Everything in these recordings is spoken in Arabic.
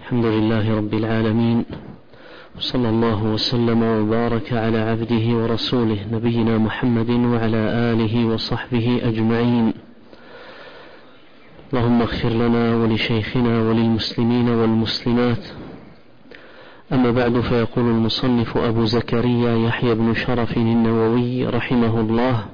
الحمد لله رب العالمين، وصلى الله وسلم وبارك على عبده ورسوله نبينا محمد وعلى آله وصحبه أجمعين. اللهم اغفر لنا ولشيخنا وللمسلمين والمسلمات. أما بعد، فيقول المصنف أبو زكريا يحيى بن شرف النووي رحمه الله: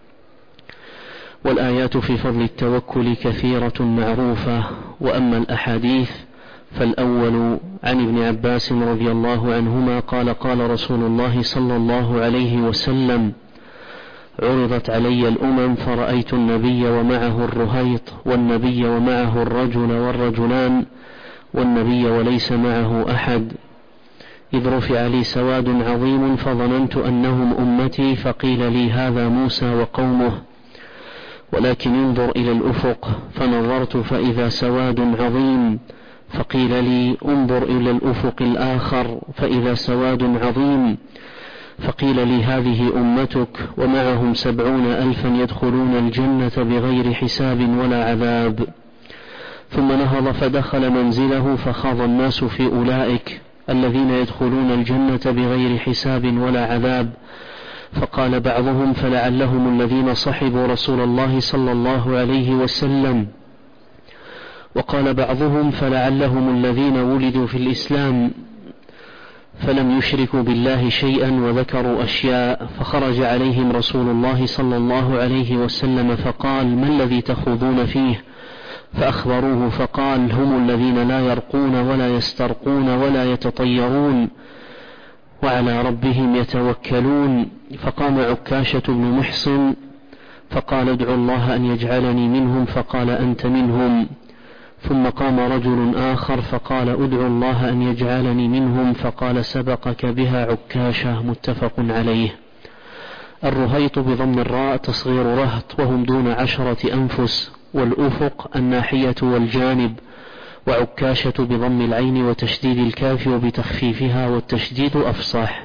والآيات في فضل التوكل كثيرة معروفة، وأما الأحاديث فالأول عن ابن عباس رضي الله عنهما قال: قال رسول الله صلى الله عليه وسلم: عرضت علي الأمم فرأيت النبي ومعه الرهيط، والنبي ومعه الرجل والرجلان، والنبي وليس معه أحد، إذ رفع لي سواد عظيم فظننت أنهم أمتي، فقيل لي: هذا موسى وقومه، ولكن انظر إلى الأفق، فنظرت فإذا سواد عظيم، فقيل لي: انظر إلى الأفق الآخر، فإذا سواد عظيم، فقيل لي: هذه أمتك ومعهم 70,000 يدخلون الجنة بغير حساب ولا عذاب. ثم نهض فدخل منزله، فخاض الناس في أولئك الذين يدخلون الجنة بغير حساب ولا عذاب، فقال بعضهم: فلعلهم الذين صحبوا رسول الله صلى الله عليه وسلم، وقال بعضهم: فلعلهم الذين ولدوا في الإسلام فلم يشركوا بالله شيئا، وذكروا أشياء. فخرج عليهم رسول الله صلى الله عليه وسلم فقال: ما الذي تخوضون فيه؟ فأخبروه فقال: هم الذين لا يرقون ولا يسترقون ولا يتطيرون وعلى ربهم يتوكلون. فقام عكاشة بن محصن فقال: ادعوا الله أن يجعلني منهم، فقال: أنت منهم. ثم قام رجل آخر فقال: ادعوا الله أن يجعلني منهم، فقال: سبقك بها عكاشة. متفق عليه. الرهيط بضم الراء تصغير رهط، وهم دون 10 أنفس، والأفق الناحية والجانب، وعكاشة بضم العين وتشديد الكاف وبتخفيفها، والتشديد أفصح.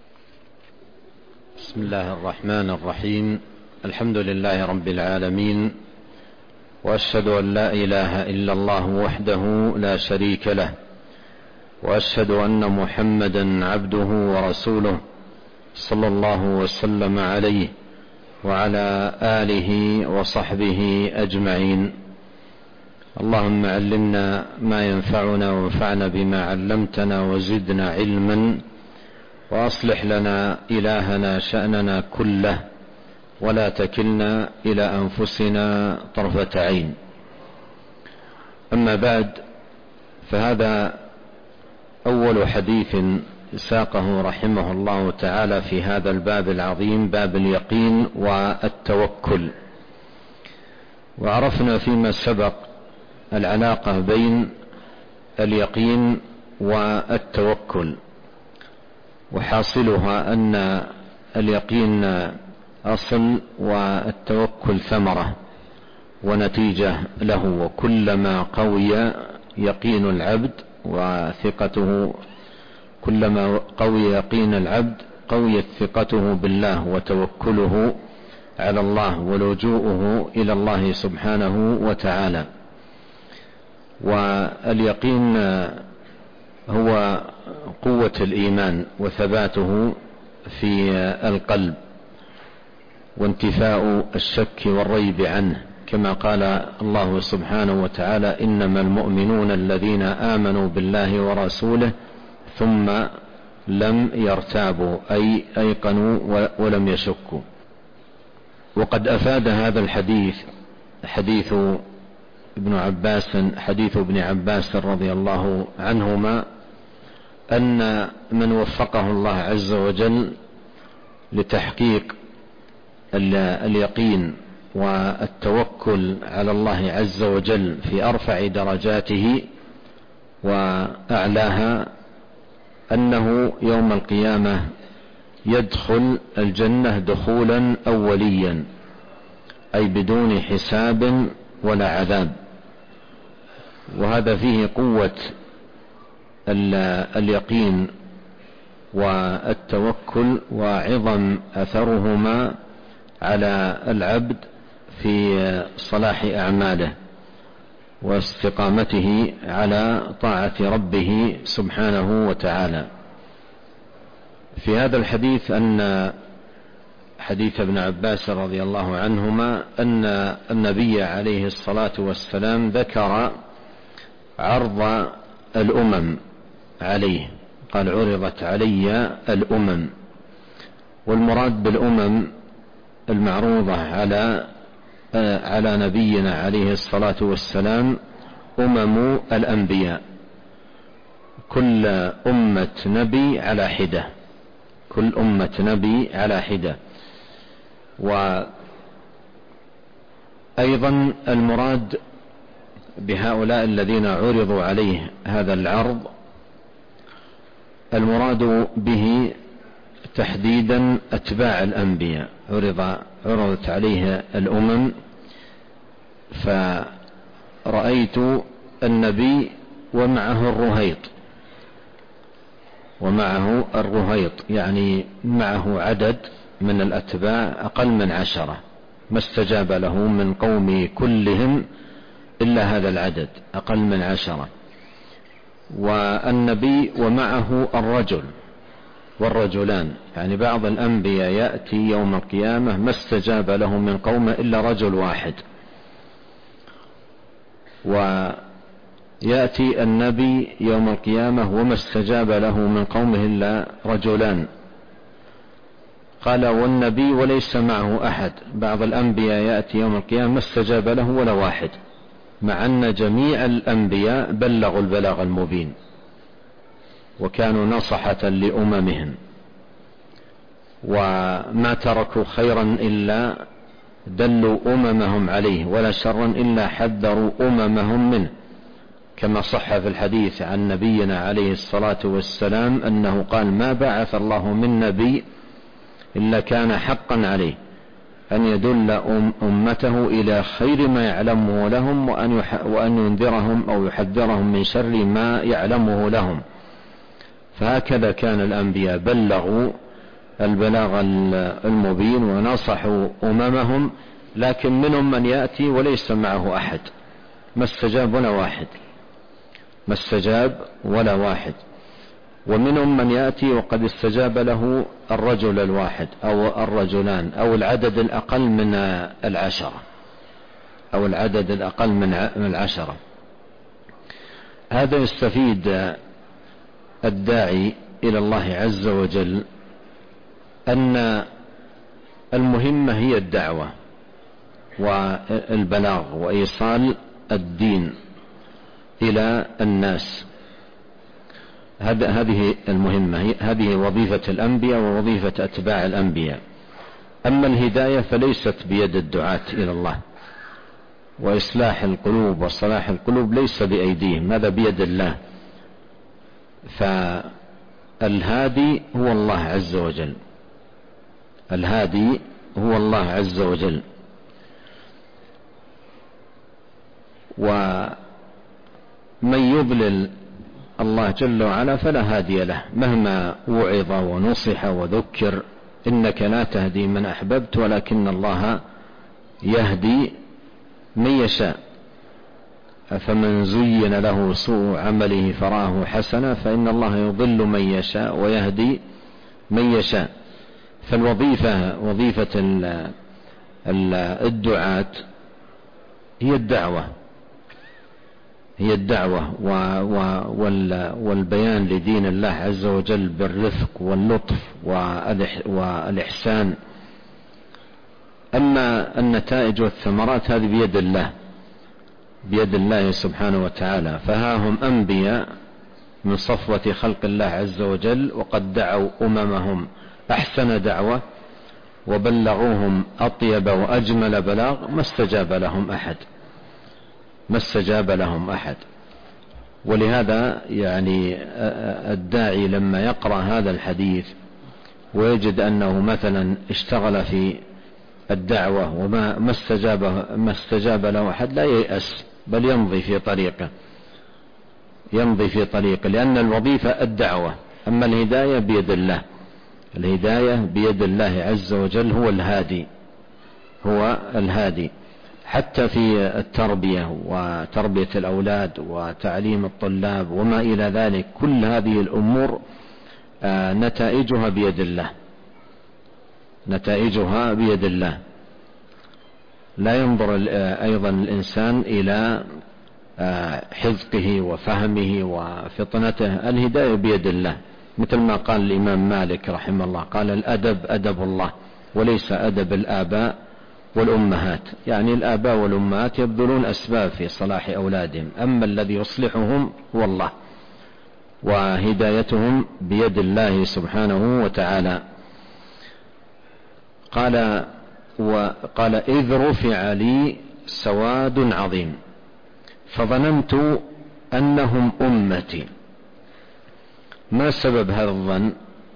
بسم الله الرحمن الرحيم. الحمد لله رب العالمين، وأشهد أن لا إله إلا الله وحده لا شريك له، وأشهد أن محمدا عبده ورسوله صلى الله وسلم عليه وعلى آله وصحبه أجمعين. اللهم علمنا ما ينفعنا، وانفعنا بما علمتنا، وزدنا علما، وأصلح لنا إلهنا شأننا كله، ولا تكلنا إلى أنفسنا طرفة عين. أما بعد، فهذا أول حديث ساقه رحمه الله تعالى في هذا الباب العظيم، باب اليقين والتوكل. وعرفنا فيما سبق العلاقة بين اليقين والتوكل، وحاصلها أن اليقين أصل والتوكل ثمرة ونتيجة له. وكلما قوي يقين العبد وثقته، كلما قوي يقين العبد قويت ثقته بالله وتوكله على الله ولجوءه إلى الله سبحانه وتعالى. واليقين هو قوة الإيمان وثباته في القلب، وانتفاء الشك والريب عنه، كما قال الله سبحانه وتعالى: إنما المؤمنون الذين آمنوا بالله ورسوله ثم لم يرتابوا، أي أيقنوا ولم يشكوا. وقد أفاد هذا الحديث حديث ابن عباس رضي الله عنهما أن من وفقه الله عز وجل لتحقيق اليقين والتوكل على الله عز وجل في أرفع درجاته وأعلاها، أنه يوم القيامة يدخل الجنة دخولا أوليا، أي بدون حساب ولا عذاب. وهذا فيه قوة اليقين والتوكل وعظم أثرهما على العبد في صلاح أعماله. واستقامته على طاعة ربه سبحانه وتعالى. في هذا الحديث أن حديث ابن عباس رضي الله عنهما أن النبي عليه الصلاة والسلام ذكر عرض الأمم عليه، قال عرضت علي الأمم، والمراد بالأمم المعروضة على نبينا عليه الصلاة والسلام أمم الأنبياء، كل أمة نبي على حدة، كل أمة نبي على حدة. وأيضا المراد بهؤلاء الذين عرضوا عليه هذا العرض، المراد به تحديدا أتباع الأنبياء، عرضت عليه الأمم، فرأيت النبي ومعه الرهيط، يعني معه عدد من الأتباع أقل من 10، ما استجاب له من قومه كلهم إلا هذا العدد أقل من 10. والنبي ومعه الرجل والرجلان، يعني بعض الأنبياء يأتي يوم القيامة ما استجاب له من قومه إلا رجل واحد، ويأتي النبي يوم القيامة وما استجاب له من قومه إلا رجلان. قال والنبي وليس معه أحد، بعض الأنبياء يأتي يوم القيامة ما استجاب له ولا واحد، مع أن جميع الأنبياء بلغوا البلاغ المبين وكانوا نصحة لأممهم، وما تركوا خيرا إلا دلوا أممهم عليه، ولا شرا إلا حذروا أممهم منه، كما صح في الحديث عن نبينا عليه الصلاة والسلام أنه قال ما بعث الله من نبي إلا كان حقا عليه أن يدل أمته إلى خير ما يعلمه لهم، وأن ينذرهم أو يحذرهم من شر ما يعلمه لهم. فهكذا كان الأنبياء بلغوا البلاغ المبين ونصحوا أممهم، لكن منهم من يأتي وليس معه أحد، ما استجاب ولا واحد، ومنهم من يأتي وقد استجاب له الرجل الواحد أو الرجلان أو العدد الأقل من 10. هذا يستفيد الداعي إلى الله عز وجل أن المهمة هي الدعوة والبلاغ وإيصال الدين إلى الناس، هذه المهمة، هذه وظيفة الأنبياء ووظيفة أتباع الأنبياء. أما الهداية فليست بيد الدعاة إلى الله، وإصلاح القلوب وصلاح القلوب ليس بأيديهم، هذا بيد الله. فالهادي هو الله عز وجل، الهادي هو الله عز وجل. ومن يضلل الله جل وعلا فلا هادي له، مهما وعظ ونصح وذكر، إنك لا تهدي من أحببت ولكن الله يهدي من يشاء. أفمن زين له سوء عمله فراه حسنا فإن الله يضل من يشاء ويهدي من يشاء. فالوظيفة وظيفة الدعاة هي الدعوة والبيان لدين الله عز وجل بالرفق واللطف والإحسان. أما النتائج والثمرات هذه بيد الله سبحانه وتعالى. فها هم أنبياء من صفوة خلق الله عز وجل، وقد دعوا أممهم أحسن دعوة وبلغوهم أطيب وأجمل بلاغ، ما استجاب لهم أحد. ولهذا يعني الداعي لما يقرأ هذا الحديث ويجد أنه مثلا اشتغل في الدعوة وما استجاب له أحد، لا ييأس، بل يمضي في طريقه، لأن الوظيفة الدعوة. أما الهداية بيد الله، الهداية بيد الله عز وجل، هو الهادي. حتى في التربية وتربية الأولاد وتعليم الطلاب وما إلى ذلك، كل هذه الأمور نتائجها بيد الله، نتائجها بيد الله. لا ينظر أيضا الإنسان إلى حذقه وفهمه وفطنته، الهداية بيد الله، مثل ما قال الإمام مالك رحمه الله، قال الأدب أدب الله وليس أدب الآباء والأمهات. يعني الآباء والأمهات يبذلون أسباب في صلاح أولادهم، أما الذي يصلحهم هو الله، وهدايتهم بيد الله سبحانه وتعالى. قال إذ رفع لي سواد عظيم فظننت أنهم أمتي. ما سبب هذا الظن؟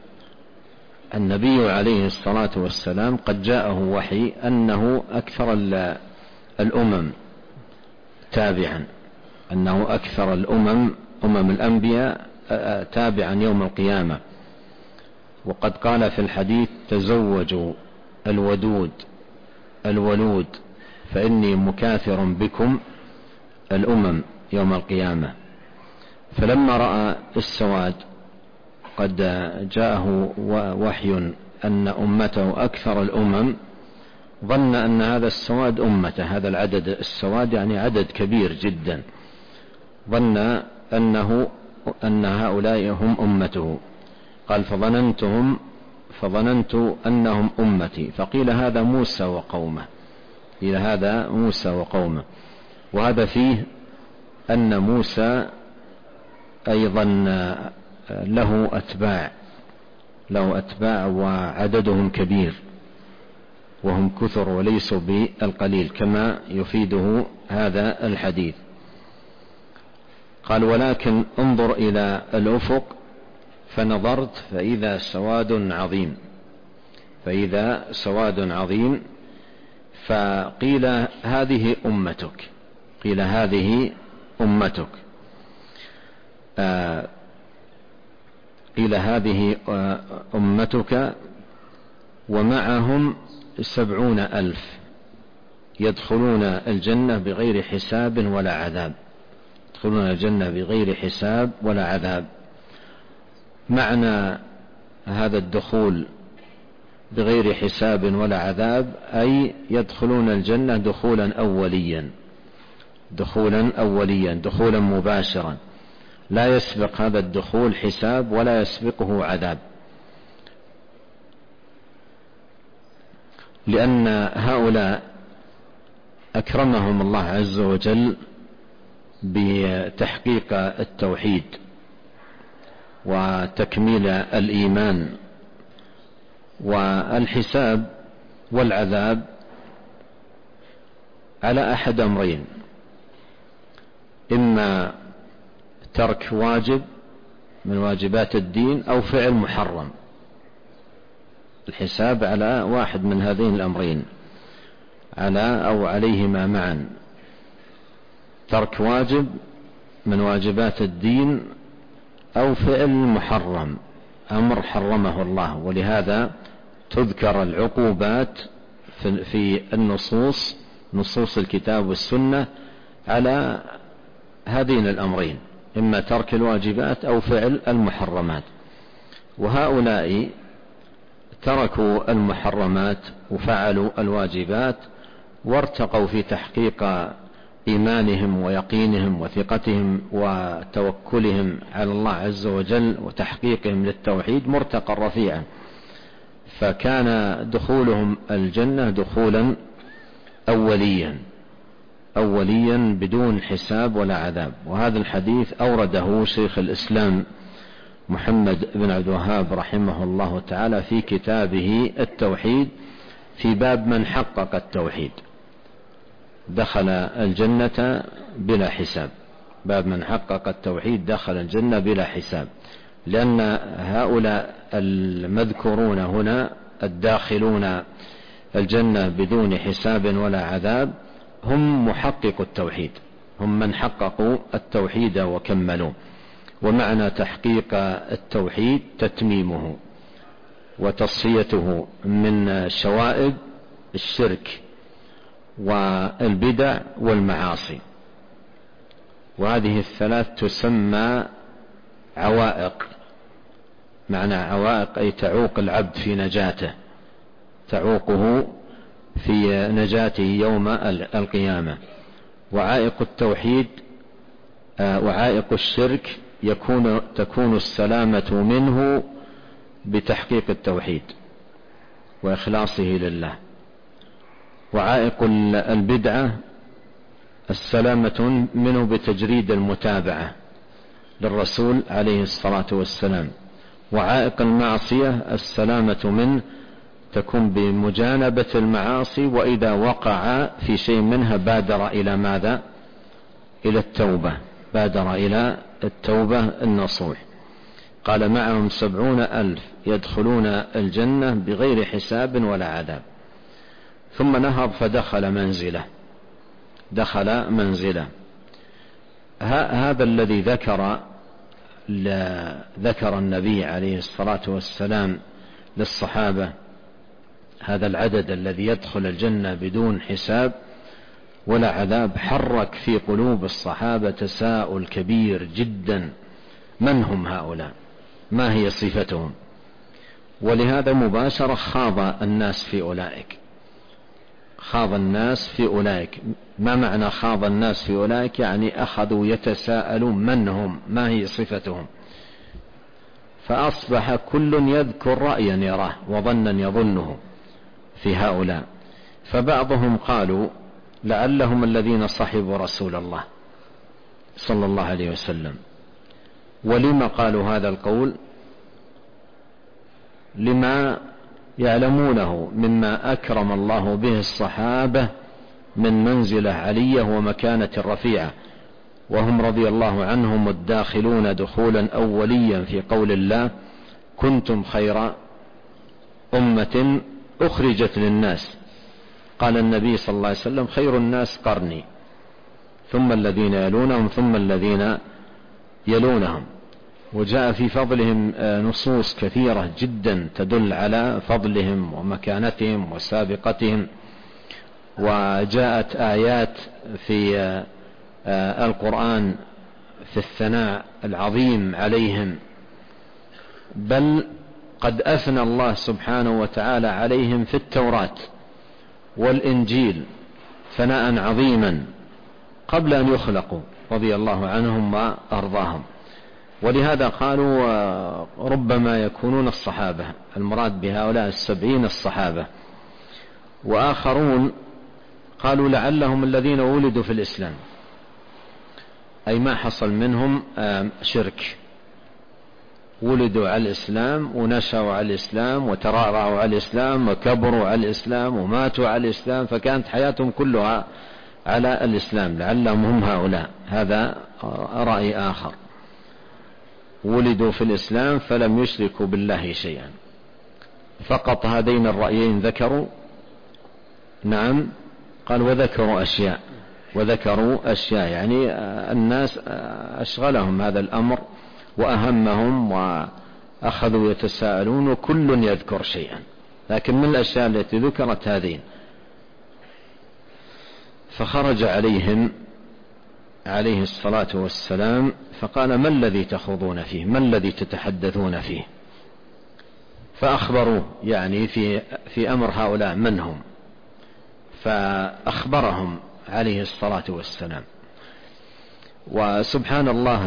النبي عليه الصلاة والسلام قد جاءه وحي أنه أكثر الأمم تابعا، أنه أكثر الأمم الأنبياء تابعا يوم القيامة. وقد قال في الحديث تزوجوا الولود فإني مكاثر بكم الأمم يوم القيامة. فلما رأى السواد قد جاءه وحي أن أمته أكثر الأمم، ظن أن هذا السواد أمته، هذا العدد السواد يعني عدد كبير جدا، ظن أن هؤلاء هم أمته. قال فظننت أنهم أمتي. فقيل هذا موسى وقومه، إلى هذا موسى وقومه. وهذا فيه أن موسى أيضا له أتباع وعددهم كبير، وهم كثر وليسوا بالقليل كما يفيده هذا الحديث. قال ولكن انظر إلى الأفق فنظرت فإذا سواد عظيم فقيل هذه أمتك، قيل هذه أمتك ومعهم 70,000 يدخلون الجنة بغير حساب ولا عذاب، يدخلون الجنة بغير حساب ولا عذاب. معنى هذا الدخول بغير حساب ولا عذاب أي يدخلون الجنة دخولا مباشرا، لا يسبق هذا الدخول حساب ولا يسبقه عذاب، لأن هؤلاء أكرمهم الله عز وجل بتحقيق التوحيد وتكميل الإيمان. والحساب والعذاب على أحد أمرين: إما ترك واجب من واجبات الدين أو فعل محرم. الحساب على واحد من هذين الأمرين، عليهما معا، ترك واجب من واجبات الدين أو فعل محرم، أمر حرمه الله. ولهذا تذكر العقوبات في نصوص الكتاب والسنة على هذين الأمرين، إما ترك الواجبات أو فعل المحرمات. وهؤلاء تركوا المحرمات وفعلوا الواجبات وارتقوا في تحقيق إيمانهم ويقينهم وثقتهم وتوكلهم على الله عز وجل وتحقيقهم للتوحيد مرتقى رفيعا، فكان دخولهم الجنة دخولا أوليا بدون حساب ولا عذاب. وهذا الحديث أورده شيخ الإسلام محمد بن عبد الوهاب رحمه الله تعالى في كتابه التوحيد في باب من حقق التوحيد دخل الجنة بلا حساب، باب من حقق التوحيد دخل الجنة بلا حساب، لأن هؤلاء المذكورون هنا الداخلون الجنة بدون حساب ولا عذاب هم محقق التوحيد، هم من حققوا التوحيد وكملوا. ومعنى تحقيق التوحيد تتميمه وتصفيته من شوائب الشرك والبدع والمعاصي. وهذه الثلاث تسمى عوائق. معنى عوائق أي تعوق العبد في نجاته، تعوقه في نجاته يوم القيامة. وعائق التوحيد وعائق الشرك تكون السلامة منه بتحقيق التوحيد وإخلاصه لله. وعائق البدعة السلامة منه بتجريد المتابعة للرسول عليه الصلاة والسلام. وعائق المعصية السلامة منه تكون بمجانبة المعاصي، وإذا وقع في شيء منها بادر إلى ماذا؟ إلى التوبة، بادر إلى التوبة النصوح. قال معهم 70,000 يدخلون الجنة بغير حساب ولا عذاب. ثم نهض فدخل منزله، دخل منزله. هذا الذي ذكر النبي عليه الصلاة والسلام للصحابة، هذا العدد الذي يدخل الجنة بدون حساب ولا عذاب، حرك في قلوب الصحابة تساؤل كبير جدا: من هم هؤلاء؟ ما هي صفتهم؟ ولهذا مباشرة خاض الناس في أولئك، خاض الناس في أولئك. ما معنى خاض الناس في أولئك؟ يعني أخذوا يتساءلون من هم، ما هي صفتهم، فأصبح كل يذكر رأيا يراه وظنا يظنه في هؤلاء. فبعضهم قالوا لعلهم الذين صحبوا رسول الله صلى الله عليه وسلم. ولما قالوا هذا القول؟ لما يعلمونه مما أكرم الله به الصحابة من منزلة علية ومكانة رفيعة، وهم رضي الله عنهم الداخلون دخولا أوليا في قول الله: كنتم خير أمة أخرجت للناس. قال النبي صلى الله عليه وسلم: خير الناس قرني، ثم الذين يلونهم، ثم الذين يلونهم. وجاء في فضلهم نصوص كثيرة جدا تدل على فضلهم ومكانتهم وسابقتهم، وجاءت آيات في القرآن في الثناء العظيم عليهم، بل قد أثنى الله سبحانه وتعالى عليهم في التوراة والإنجيل ثناء عظيما قبل أن يخلقوا رضي الله عنهم وأرضاهم. ولهذا قالوا ربما يكونون الصحابة، المراد بهؤلاء 70 الصحابة. وآخرون قالوا لعلهم الذين ولدوا في الإسلام، أي ما حصل منهم شرك، ولدوا على الإسلام ونشأوا على الإسلام وترعرعوا على الإسلام وكبروا على الإسلام وماتوا على الإسلام، فكانت حياتهم كلها على الإسلام، لعلهم هم هؤلاء. هذا رأي آخر، ولدوا في الإسلام فلم يشركوا بالله شيئا. فقط هذين الرأيين ذكروا. نعم، قال وذكروا أشياء يعني الناس أشغلهم هذا الأمر وأهمهم وأخذوا يتساءلون، وكل يذكر شيئا، لكن من الأشياء التي ذكرت هذين. فخرج عليهم عليه الصلاة والسلام فقال: ما الذي تخوضون فيه؟ ما الذي تتحدثون فيه؟ فأخبروا يعني في أمر هؤلاء من هم، فأخبرهم عليه الصلاة والسلام. وسبحان الله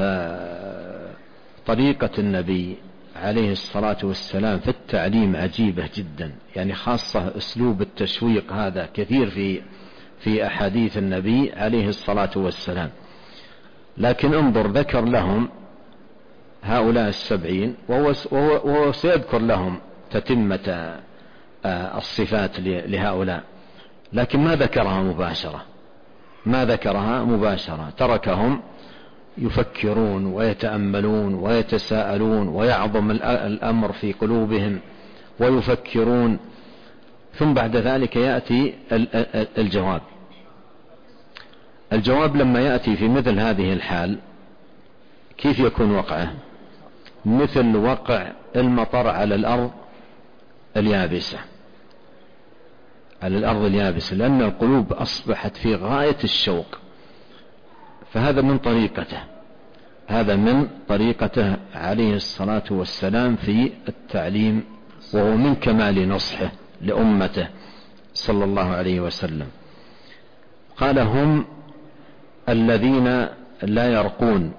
طريقة النبي عليه الصلاة والسلام في التعليم عجيبة جدا، يعني خاصة أسلوب التشويق هذا كثير في أحاديث النبي عليه الصلاة والسلام. لكن انظر، ذكر لهم هؤلاء 70 وهو سيذكر لهم تتمة الصفات لهؤلاء، لكن ما ذكرها مباشرة، تركهم يفكرون ويتأملون ويتساءلون ويعظم الأمر في قلوبهم ويفكرون. ثم بعد ذلك يأتي الجواب لما يأتي في مثل هذه الحال كيف يكون وقعه؟ مثل وقع المطر على الأرض اليابسة، على الأرض اليابسة، لأن القلوب أصبحت في غاية الشوق. فهذا من طريقته، هذا من طريقته عليه الصلاة والسلام في التعليم، وهو من كمال نصحه لأمته صلى الله عليه وسلم. قال: هم الذين لا يرقون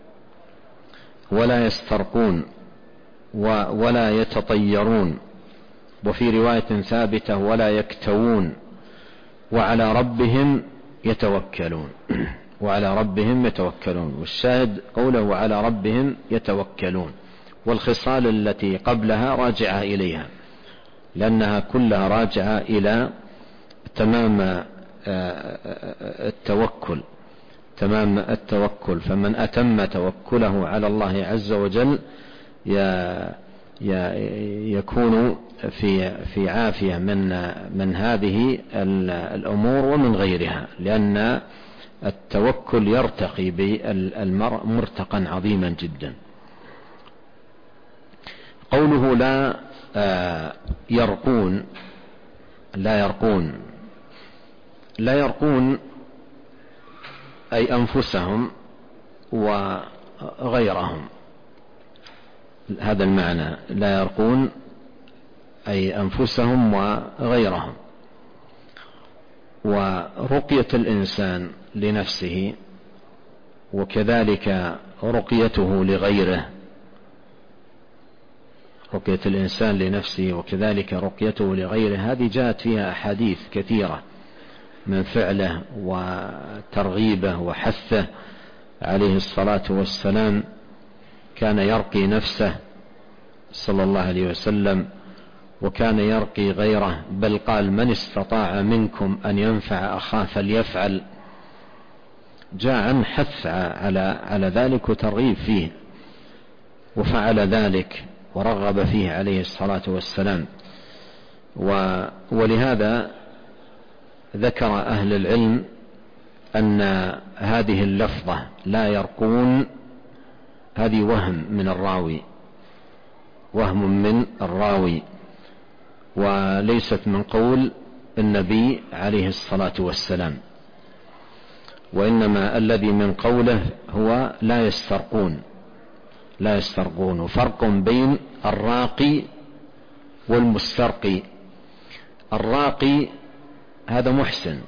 ولا يسترقون ولا يتطيرون، وفي رواية ثابتة: ولا يكتوون، وعلى ربهم يتوكلون. وعلى ربهم يتوكلون. والشاهد قوله: وعلى ربهم يتوكلون، والخصال التي قبلها راجعة إليها، لأنها كلها راجعة إلى تمام التوكل، تمام التوكل. فمن أتم توكله على الله عز وجل يكون في عافية من هذه الأمور ومن غيرها، لأن التوكل يرتقي بالمرء مرتقا عظيما جدا. قوله لا يرقون، لا يرقون أي أنفسهم وغيرهم، هذا المعنى. لا يرقون أي أنفسهم وغيرهم. ورقية الإنسان لنفسه وكذلك رقيته لغيره، رقية الإنسان لنفسه وكذلك رقيته لغيره، هذه جاءت فيها أحاديث كثيرة من فعله وترغيبه وحثه عليه الصلاة والسلام. كان يرقي نفسه صلى الله عليه وسلم، وكان يرقي غيره، بل قال: من استطاع منكم أن ينفع أخاه فليفعل. جاء عن حث على ذلك وترغيب فيه، وفعل ذلك ورغب فيه عليه الصلاة والسلام. ولهذا ذكر أهل العلم أن هذه اللفظة لا يرقون هذه وهم من الراوي، وليست من قول النبي عليه الصلاة والسلام، وإنما الذي من قوله هو لا يسترقون. وفرق بين الراقي والمسترقي. الراقي هذا محسن،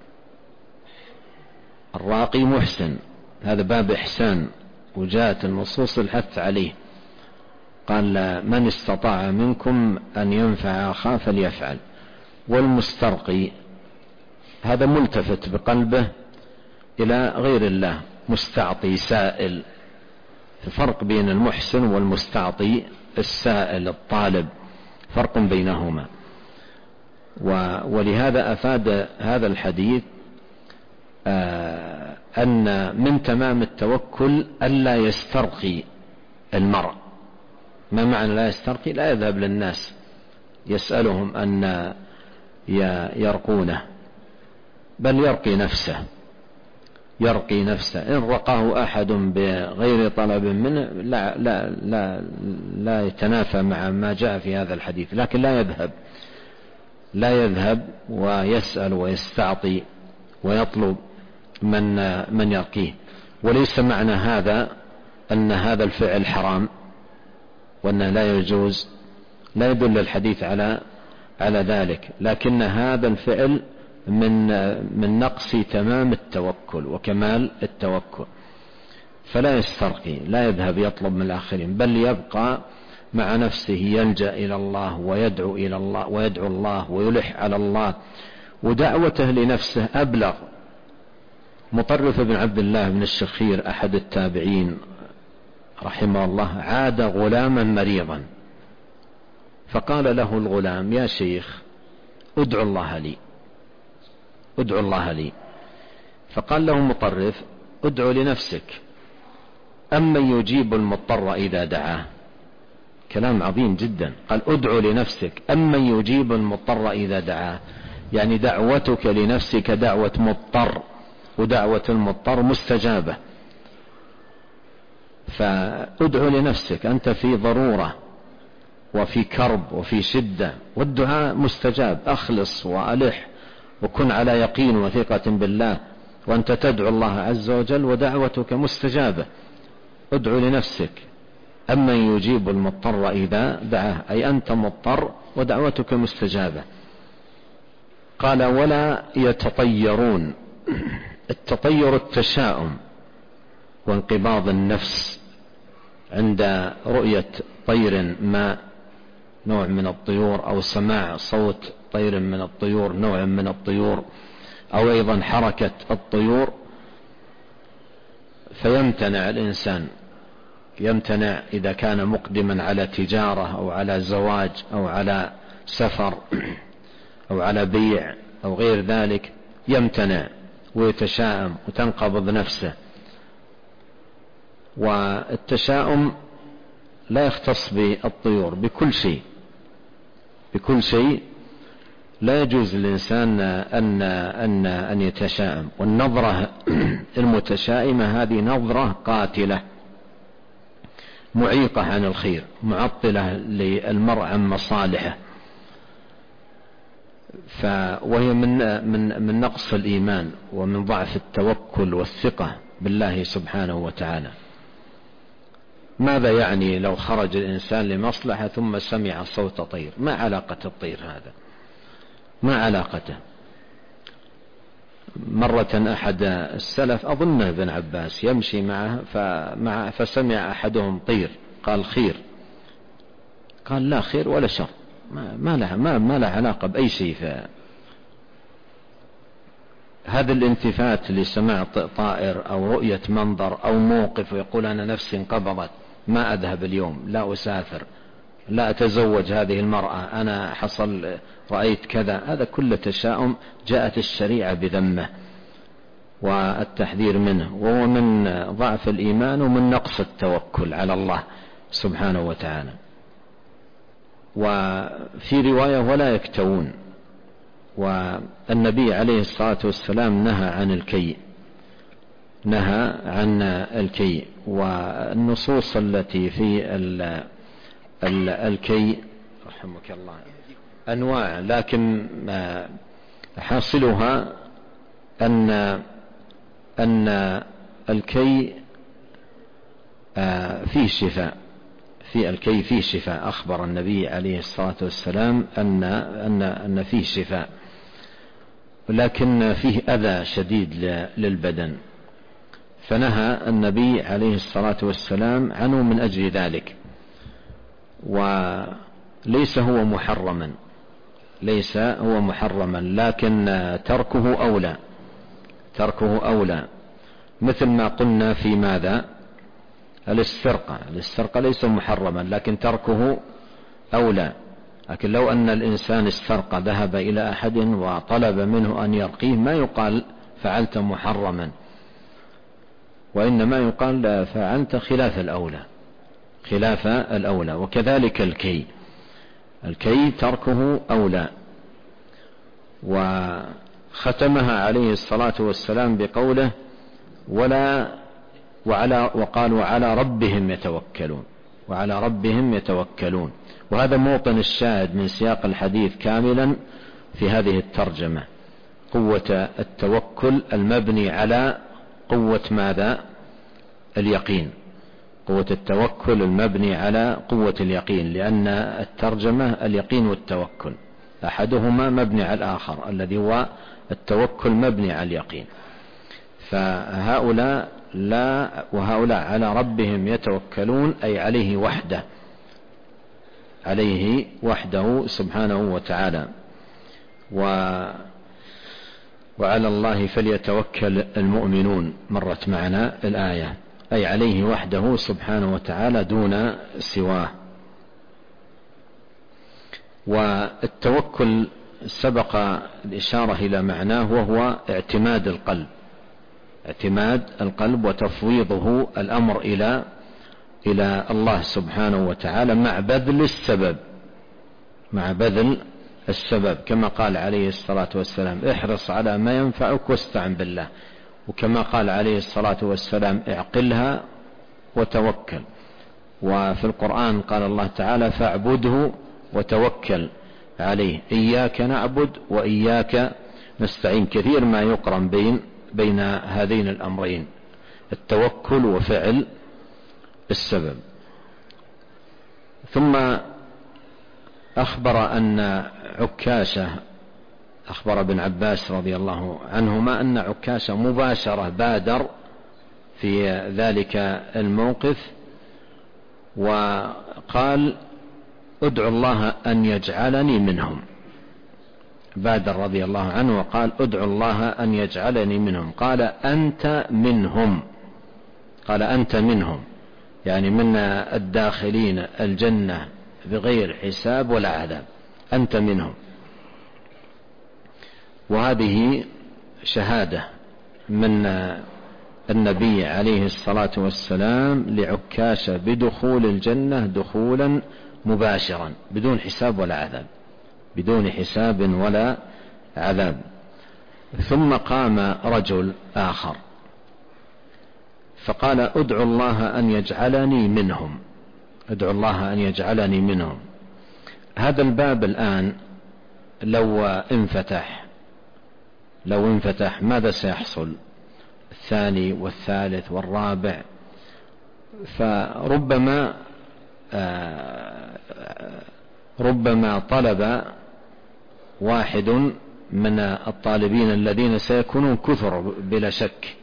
الراقي محسن، هذا باب إحسان، وجاءت النصوص الحث عليه. قال: من استطاع منكم أن ينفع أخاه فليفعل. والمسترقي هذا ملتفت بقلبه إلى غير الله، مستعطي سائل. فرق بين المحسن والمستعطي السائل الطالب، فرق بينهما. ولهذا أفاد هذا الحديث أن من تمام التوكل ألا يسترقي المرء. ما معنى لا يسترقي؟ لا يذهب للناس يسألهم أن يرقونه، بل يرقي نفسه. إن رقاه أحد بغير طلب منه لا يتنافى مع ما جاء في هذا الحديث، لكن لا يذهب ويسأل ويستعطي ويطلب من يرقيه. وليس معنى هذا أن هذا الفعل حرام وأنه لا يجوز، لا يدل الحديث على ذلك، لكن هذا الفعل من نقص تمام التوكل وكمال التوكل. فلا يسترقي، لا يذهب يطلب من الآخرين، بل يبقى مع نفسه يلجأ إلى الله ويدعو إلى الله ويدعو الله ويلح على الله، ودعوته لنفسه أبلغ. مطرف بن عبد الله بن الشخير أحد التابعين رحمه الله عاد غلاما مريضا، فقال له الغلام: يا شيخ ادعو الله لي. فقال له مطرف: ادعو لنفسك، أمن يجيب المضطر إذا دعاه. كلام عظيم جدا. قال: ادعو لنفسك، أمن يجيب المضطر إذا دعاه، يعني دعوتك لنفسك دعوة مضطر، ودعوة المضطر مستجابة. فادعو لنفسك، أنت في ضرورة وفي كرب وفي شدة، والدعاء مستجاب. أخلص وألح وكن على يقين وثقة بالله، وأنت تدعو الله عز وجل ودعوتك مستجابة. ادعو لنفسك. أما يجيب المضطر إذا دعاه، أي أنت مضطر ودعوتك مستجابة. قال ولا يتطيرون. التطير التشاؤم وانقباض النفس عند رؤية طير ما، نوع من الطيور، أو سماع صوت طير من الطيور، نوع من الطيور، أو أيضا حركة الطيور، فيمتنع الإنسان، يمتنع إذا كان مقدما على تجارة أو على زواج أو على سفر أو على بيع أو غير ذلك، يمتنع ويتشاءم وتنقبض نفسه. والتشاؤم لا يختص بالطيور، بكل شيء، بكل شيء لا يجوز للإنسان أن يتشاءم. والنظرة المتشائمة هذه نظرة قاتلة معيقة عن الخير، معطلة للمرء عن مصالحه، وهي من نقص الإيمان ومن ضعف التوكل والثقة بالله سبحانه وتعالى. ماذا يعني لو خرج الإنسان لمصلحة ثم سمع صوت طير؟ ما علاقة الطير هذا؟ ما علاقته؟ مرة أحد السلف أظنه ابن عباس يمشي معه فسمع أحدهم طير، قال خير، قال لا خير ولا شر، ما له علاقة بأي شيء. هذا الانتفات لسماع طائر أو رؤية منظر أو موقف ويقول أنا نفسي انقبضت، ما أذهب اليوم، لا أسافر، لا أتزوج هذه المرأة، أنا حصل رأيت كذا، هذا كله تشاؤم جاءت الشريعة بذمه والتحذير منه، وهو من ضعف الإيمان ومن نقص التوكل على الله سبحانه وتعالى. وفي رواية ولا يكتوون. والنبي عليه الصلاة والسلام نهى عن الكي، نهى عن الكي. والنصوص التي في الكي رحمك الله أنواع، لكن حاصلها أن الكي فيه شفاء، في الكي فيه شفاء. أخبر النبي عليه الصلاة والسلام أن فيه شفاء، لكن فيه أذى شديد للبدن، فنهى النبي عليه الصلاة والسلام عنه من أجل ذلك. وليس هو محرما، ليس هو محرما، لكن تركه أولى، تركه أولى. مثل ما قلنا في ماذا؟ الاسترقة ليس محرما، لكن تركه أولى. لكن لو أن الإنسان استرقى، ذهب إلى أحد وطلب منه أن يرقيه، ما يقال فعلت محرما، وإنما يقال فعلت خلاف الأولى، خلاف الأولى. وكذلك الكي تركه أولى. وختمها عليه الصلاة والسلام بقوله وقال وعلى ربهم يتوكلون، وعلى ربهم يتوكلون. وهذا موطن الشاهد من سياق الحديث كاملا في هذه الترجمة، قوة التوكل المبني على قوة ماذا؟ اليقين، قوة التوكل المبني على قوة اليقين، لأن الترجمة اليقين والتوكل أحدهما مبني على الآخر، الذي هو التوكل مبني على اليقين. فهؤلاء لا، وهؤلاء على ربهم يتوكلون، أي عليه وحده، عليه وحده سبحانه وتعالى. وعلى الله فليتوكل المؤمنون، مرت معنا الآية، أي عليه وحده سبحانه وتعالى دون سواه. والتوكل سبق الإشارة إلى معناه، وهو اعتماد القلب، اعتماد القلب وتفويضه الأمر إلى الله سبحانه وتعالى مع بذل السبب، مع بذل السبب، كما قال عليه الصلاة والسلام احرص على ما ينفعك واستعن بالله، وكما قال عليه الصلاة والسلام اعقلها وتوكل. وفي القرآن قال الله تعالى فاعبده وتوكل عليه، إياك نعبد وإياك نستعين. كثير ما يقرن بين هذين الأمرين، التوكل وفعل السبب. ثم أخبر ابن عباس رضي الله عنهما أن عكاشة مباشرة بادر في ذلك الموقف وقال ادعو الله أن يجعلني منهم. بادر رضي الله عنه وقال ادعو الله أن يجعلني منهم. قال أنت منهم، يعني من الداخلين الجنة بغير حساب ولا عذاب، أنت منهم. وهذه شهادة من النبي عليه الصلاة والسلام لعكاشة بدخول الجنة دخولا مباشرا بدون حساب ولا عذاب. ثم قام رجل آخر فقال ادعو الله أن يجعلني منهم. هذا الباب الآن لو انفتح ماذا سيحصل؟ الثاني والثالث والرابع، ربما طلب واحد من الطالبين الذين سيكونون كثر بلا شك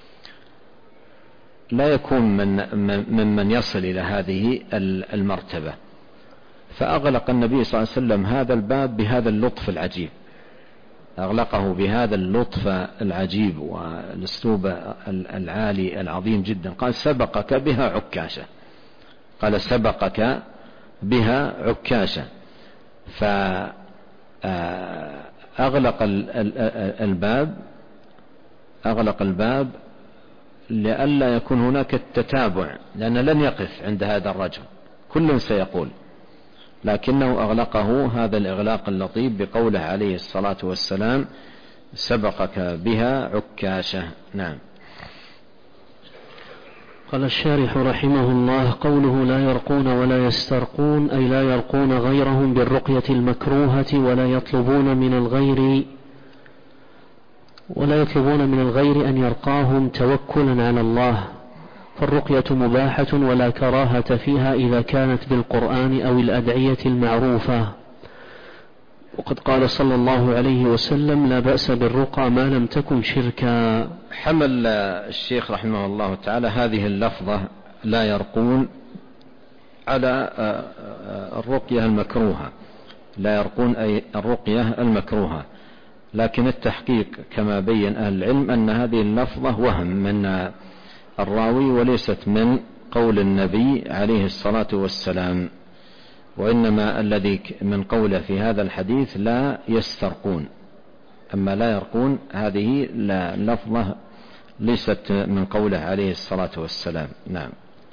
لا يكون ممن يصل إلى هذه المرتبة، فأغلق النبي صلى الله عليه وسلم هذا الباب بهذا اللطف العجيب، أغلقه بهذا اللطف العجيب والأسلوب العالي العظيم جدا. قال سبقك بها عكاشة، فأغلق الباب لئلا يكون هناك التتابع، لأن لن يقف عند هذا الرجل، كل سيقول، لكنه أغلقه هذا الإغلاق اللطيف بقوله عليه الصلاة والسلام سبقك بها عكاشة. نعم. قال الشارح رحمه الله قوله لا يرقون ولا يسترقون أي لا يرقون غيرهم بالرقية المكروهة ولا يطلبون من الغير أن يرقاهم توكلا على الله، فالرقية مباحة ولا كراهة فيها إذا كانت بالقرآن أو الأدعية المعروفة. وقد قال صلى الله عليه وسلم لا بأس بالرقى ما لم تكن شركا. حمل الشيخ رحمه الله تعالى هذه اللفظة لا يرقون على الرقية المكروهة، لا يرقون أي الرقية المكروهة، لكن التحقيق كما بين أهل العلم أن هذه اللفظة وهم من الراوي وليست من قول النبي عليه الصلاة والسلام، وإنما الذي من قوله في هذا الحديث لا يسترقون، أما لا يرقون هذه لفظة ليست من قوله عليه الصلاة والسلام. نعم.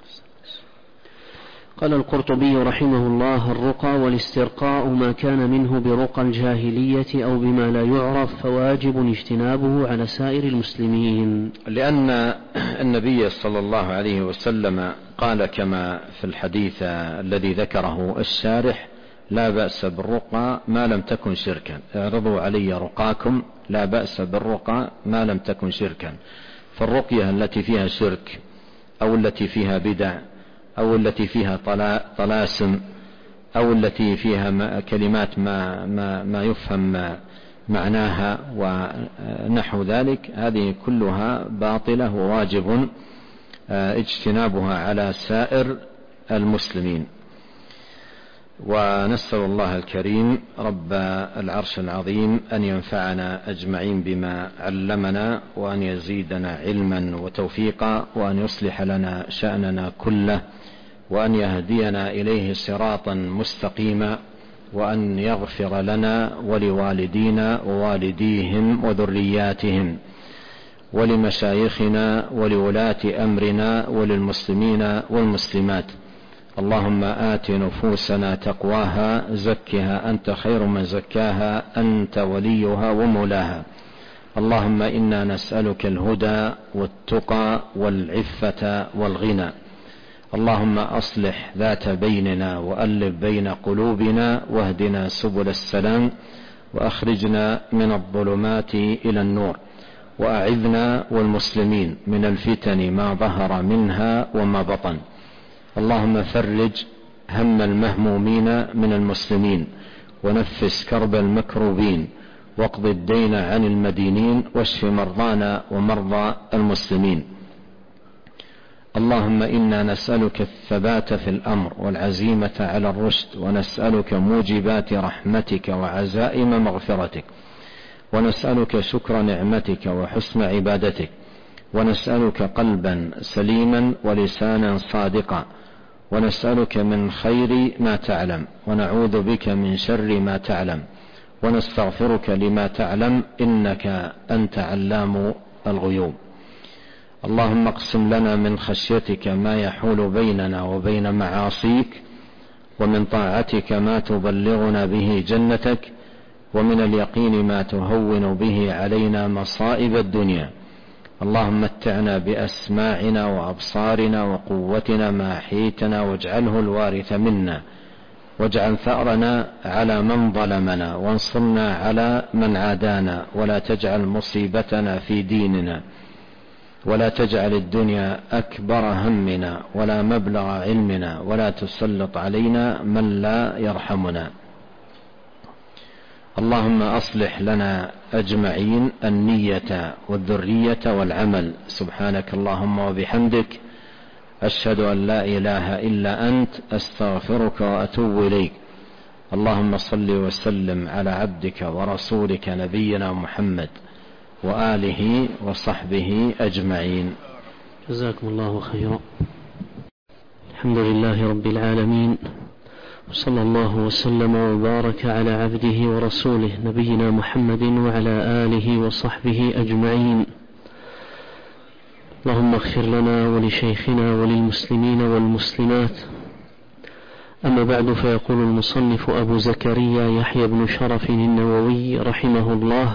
قال القرطبي رحمه الله الرقى والاسترقاء ما كان منه برقى الجاهلية أو بما لا يعرف فواجب اجتنابه على سائر المسلمين، لأن النبي صلى الله عليه وسلم قال كما في الحديث الذي ذكره الشارح لا بأس بالرقى ما لم تكن شركا، اعرضوا علي رقاكم لا بأس بالرقى ما لم تكن شركا. فالرقية التي فيها شرك أو التي فيها بدع أو التي فيها طلاسم أو التي فيها كلمات ما يفهم معناها ونحو ذلك، هذه كلها باطلة وواجب اجتنابها على سائر المسلمين. ونسأل الله الكريم رب العرش العظيم أن ينفعنا أجمعين بما علمنا، وأن يزيدنا علما وتوفيقا، وأن يصلح لنا شأننا كله، وأن يهدينا إليه صراطا مستقيما، وأن يغفر لنا ولوالدينا ووالديهم وذرياتهم ولمشايخنا ولولاة أمرنا وللمسلمين والمسلمات. اللهم آت نفوسنا تقواها زكها أنت خير من زكاها أنت وليها ومولاها. اللهم إنا نسألك الهدى والتقى والعفة والغنى. اللهم أصلح ذات بيننا وألف بين قلوبنا واهدنا سبل السلام وأخرجنا من الظلمات إلى النور وأعذنا والمسلمين من الفتن ما ظهر منها وما بطن. اللهم فرج هم المهمومين من المسلمين ونفس كرب المكروبين واقض الدين عن المدينين واشف مرضانا ومرضى المسلمين. اللهم إنا نسألك الثبات في الأمر والعزيمة على الرشد، ونسألك موجبات رحمتك وعزائم مغفرتك، ونسألك شكر نعمتك وحسن عبادتك، ونسألك قلبا سليما ولسانا صادقا، ونسألك من خير ما تعلم، ونعوذ بك من شر ما تعلم، ونستغفرك لما تعلم، إنك أنت علام الغيوب. اللهم اقسم لنا من خشيتك ما يحول بيننا وبين معاصيك، ومن طاعتك ما تبلغنا به جنتك، ومن اليقين ما تهون به علينا مصائب الدنيا. اللهم متعنا بأسماعنا وأبصارنا وقوتنا ما أحييتنا، واجعله الوارث منا، واجعل ثأرنا على من ظلمنا، وانصرنا على من عادانا، ولا تجعل مصيبتنا في ديننا، ولا تجعل الدنيا أكبر همنا ولا مبلغ علمنا، ولا تسلط علينا من لا يرحمنا. اللهم أصلح لنا أجمعين النية والذرية والعمل. سبحانك اللهم وبحمدك، أشهد أن لا إله إلا أنت، أستغفرك وأتوب إليك. اللهم صل وسلم على عبدك ورسولك نبينا محمد وآله وصحبه أجمعين. جزاكم الله خيرا. الحمد لله رب العالمين، وصلى الله وسلم وبارك على عبده ورسوله نبينا محمد وعلى آله وصحبه أجمعين. اللهم اغفر لنا ولشيخنا وللمسلمين والمسلمات. أما بعد، فيقول المصنف أبو زكريا يحيى بن شرف النووي رحمه الله: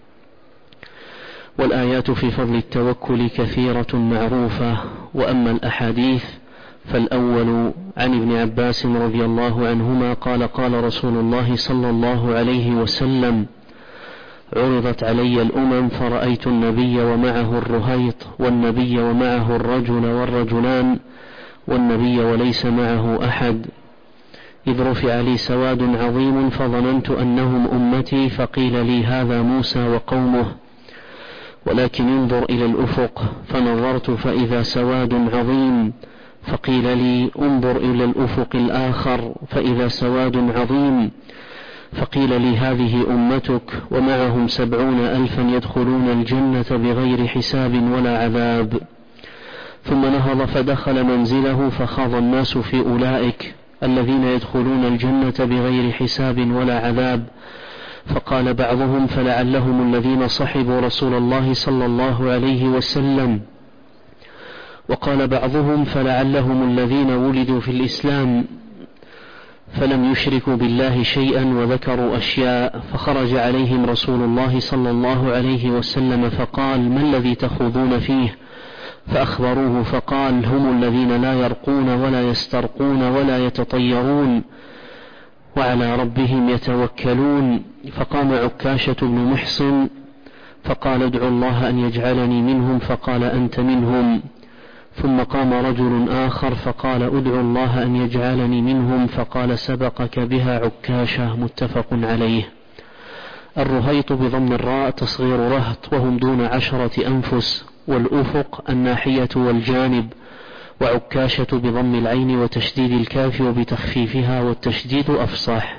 والآيات في فضل التوكل كثيرة معروفة، وأما الأحاديث فالأول عن ابن عباس رضي الله عنهما قال: قال رسول الله صلى الله عليه وسلم: عرضت علي الأمم فرأيت النبي ومعه الرهيط، والنبي ومعه الرجل والرجلان، والنبي وليس معه أحد، إذ رفع لي سواد عظيم فظننت أنهم أمتي، فقيل لي: هذا موسى وقومه، ولكن انظر إلى الأفق، فنظرت فإذا سواد عظيم، فقيل لي: انظر إلى الأفق الآخر، فإذا سواد عظيم، فقيل لي: هذه أمتك ومعهم 70,000 يدخلون الجنة بغير حساب ولا عذاب. ثم نهض فدخل منزله، فخاض الناس في أولئك الذين يدخلون الجنة بغير حساب ولا عذاب، فقال بعضهم: فلعلهم الذين صحبوا رسول الله صلى الله عليه وسلم، وقال بعضهم: فلعلهم الذين ولدوا في الإسلام فلم يشركوا بالله شيئا، وذكروا أشياء. فخرج عليهم رسول الله صلى الله عليه وسلم فقال: ما الذي تخوضون فيه؟ فأخبروه فقال: هم الذين لا يرقون ولا يسترقون ولا يتطيرون وعلى ربهم يتوكلون. فقام عكاشة بن محصن فقال: ادعوا الله أن يجعلني منهم، فقال: أنت منهم. ثم قام رجل آخر فقال: ادعوا الله أن يجعلني منهم، فقال: سبقك بها عكاشة. متفق عليه. الرهيط بضم الراء تصغير رهط، وهم دون 10 أنفس، والأفق الناحية والجانب، وعكاشة بضم العين وتشديد الكاف وبتخفيفها، والتشديد أفصح.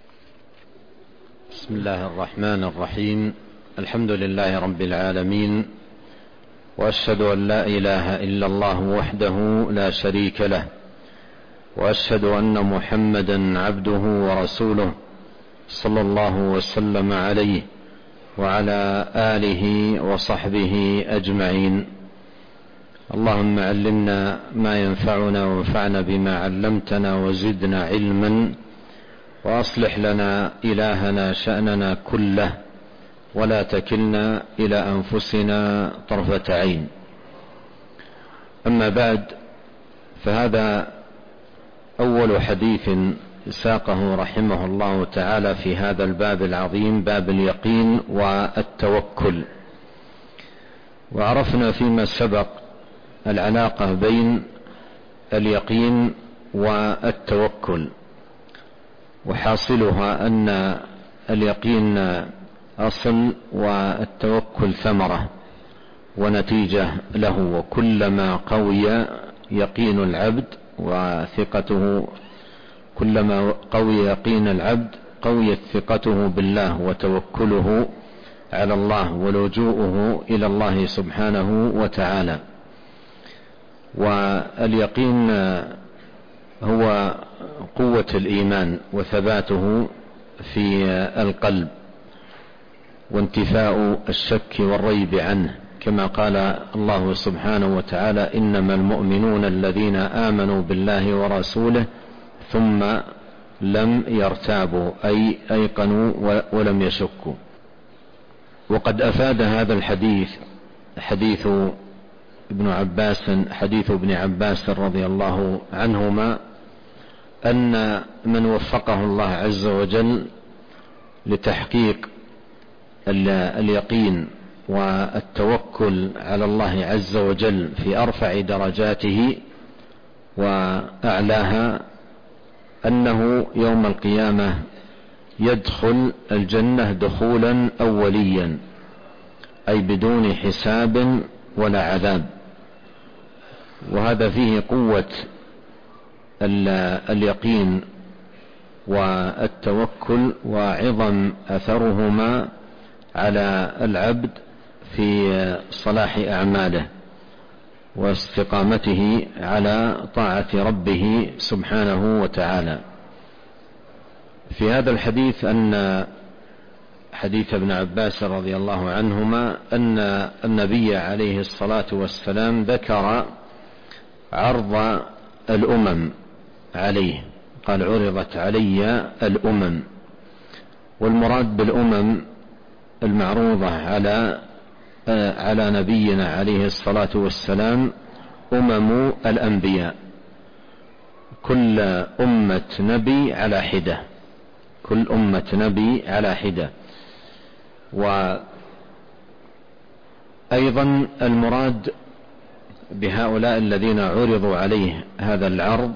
بسم الله الرحمن الرحيم. الحمد لله رب العالمين، وأشهد أن لا إله إلا الله وحده لا شريك له، وأشهد أن محمدا عبده ورسوله صلى الله وسلم عليه وعلى آله وصحبه أجمعين. اللهم علمنا ما ينفعنا، وانفعنا بما علمتنا، وزدنا علما، وأصلح لنا إلهنا شأننا كله، ولا تكلنا إلى أنفسنا طرفة عين. أما بعد، فهذا أول حديث ساقه رحمه الله تعالى في هذا الباب العظيم، باب اليقين والتوكل. وعرفنا فيما سبق العلاقة بين اليقين والتوكل، وحاصلها أن اليقين أصل والتوكل ثمرة ونتيجة له. وكلما قوي يقين العبد وثقته، كلما قوي يقين العبد قويت ثقته بالله وتوكله على الله ولجوءه إلى الله سبحانه وتعالى. واليقين هو قوة الإيمان وثباته في القلب وانتفاء الشك والريب عنه، كما قال الله سبحانه وتعالى: إنما المؤمنون الذين آمنوا بالله ورسوله ثم لم يرتابوا، أي أيقنوا ولم يشكوا. وقد أفاد هذا الحديث حديث ابن عباس رضي الله عنهما أن من وفقه الله عز وجل لتحقيق اليقين والتوكل على الله عز وجل في أرفع درجاته وأعلاها، أنه يوم القيامة يدخل الجنة دخولا أوليا، أي بدون حساب ولا عذاب. وهذا فيه قوة اليقين والتوكل وعظم أثرهما على العبد في صلاح أعماله واستقامته على طاعة ربه سبحانه وتعالى. في هذا الحديث أن حديث ابن عباس رضي الله عنهما أن النبي عليه الصلاة والسلام ذكر عرض الأمم عليه، قال: عرضت علي الأمم. والمراد بالأمم المعروضة على نبينا عليه الصلاة والسلام أمم الأنبياء، كل أمة نبي على حدة، كل أمة نبي على حدة. وأيضا المراد بهؤلاء الذين عرضوا عليه هذا العرض،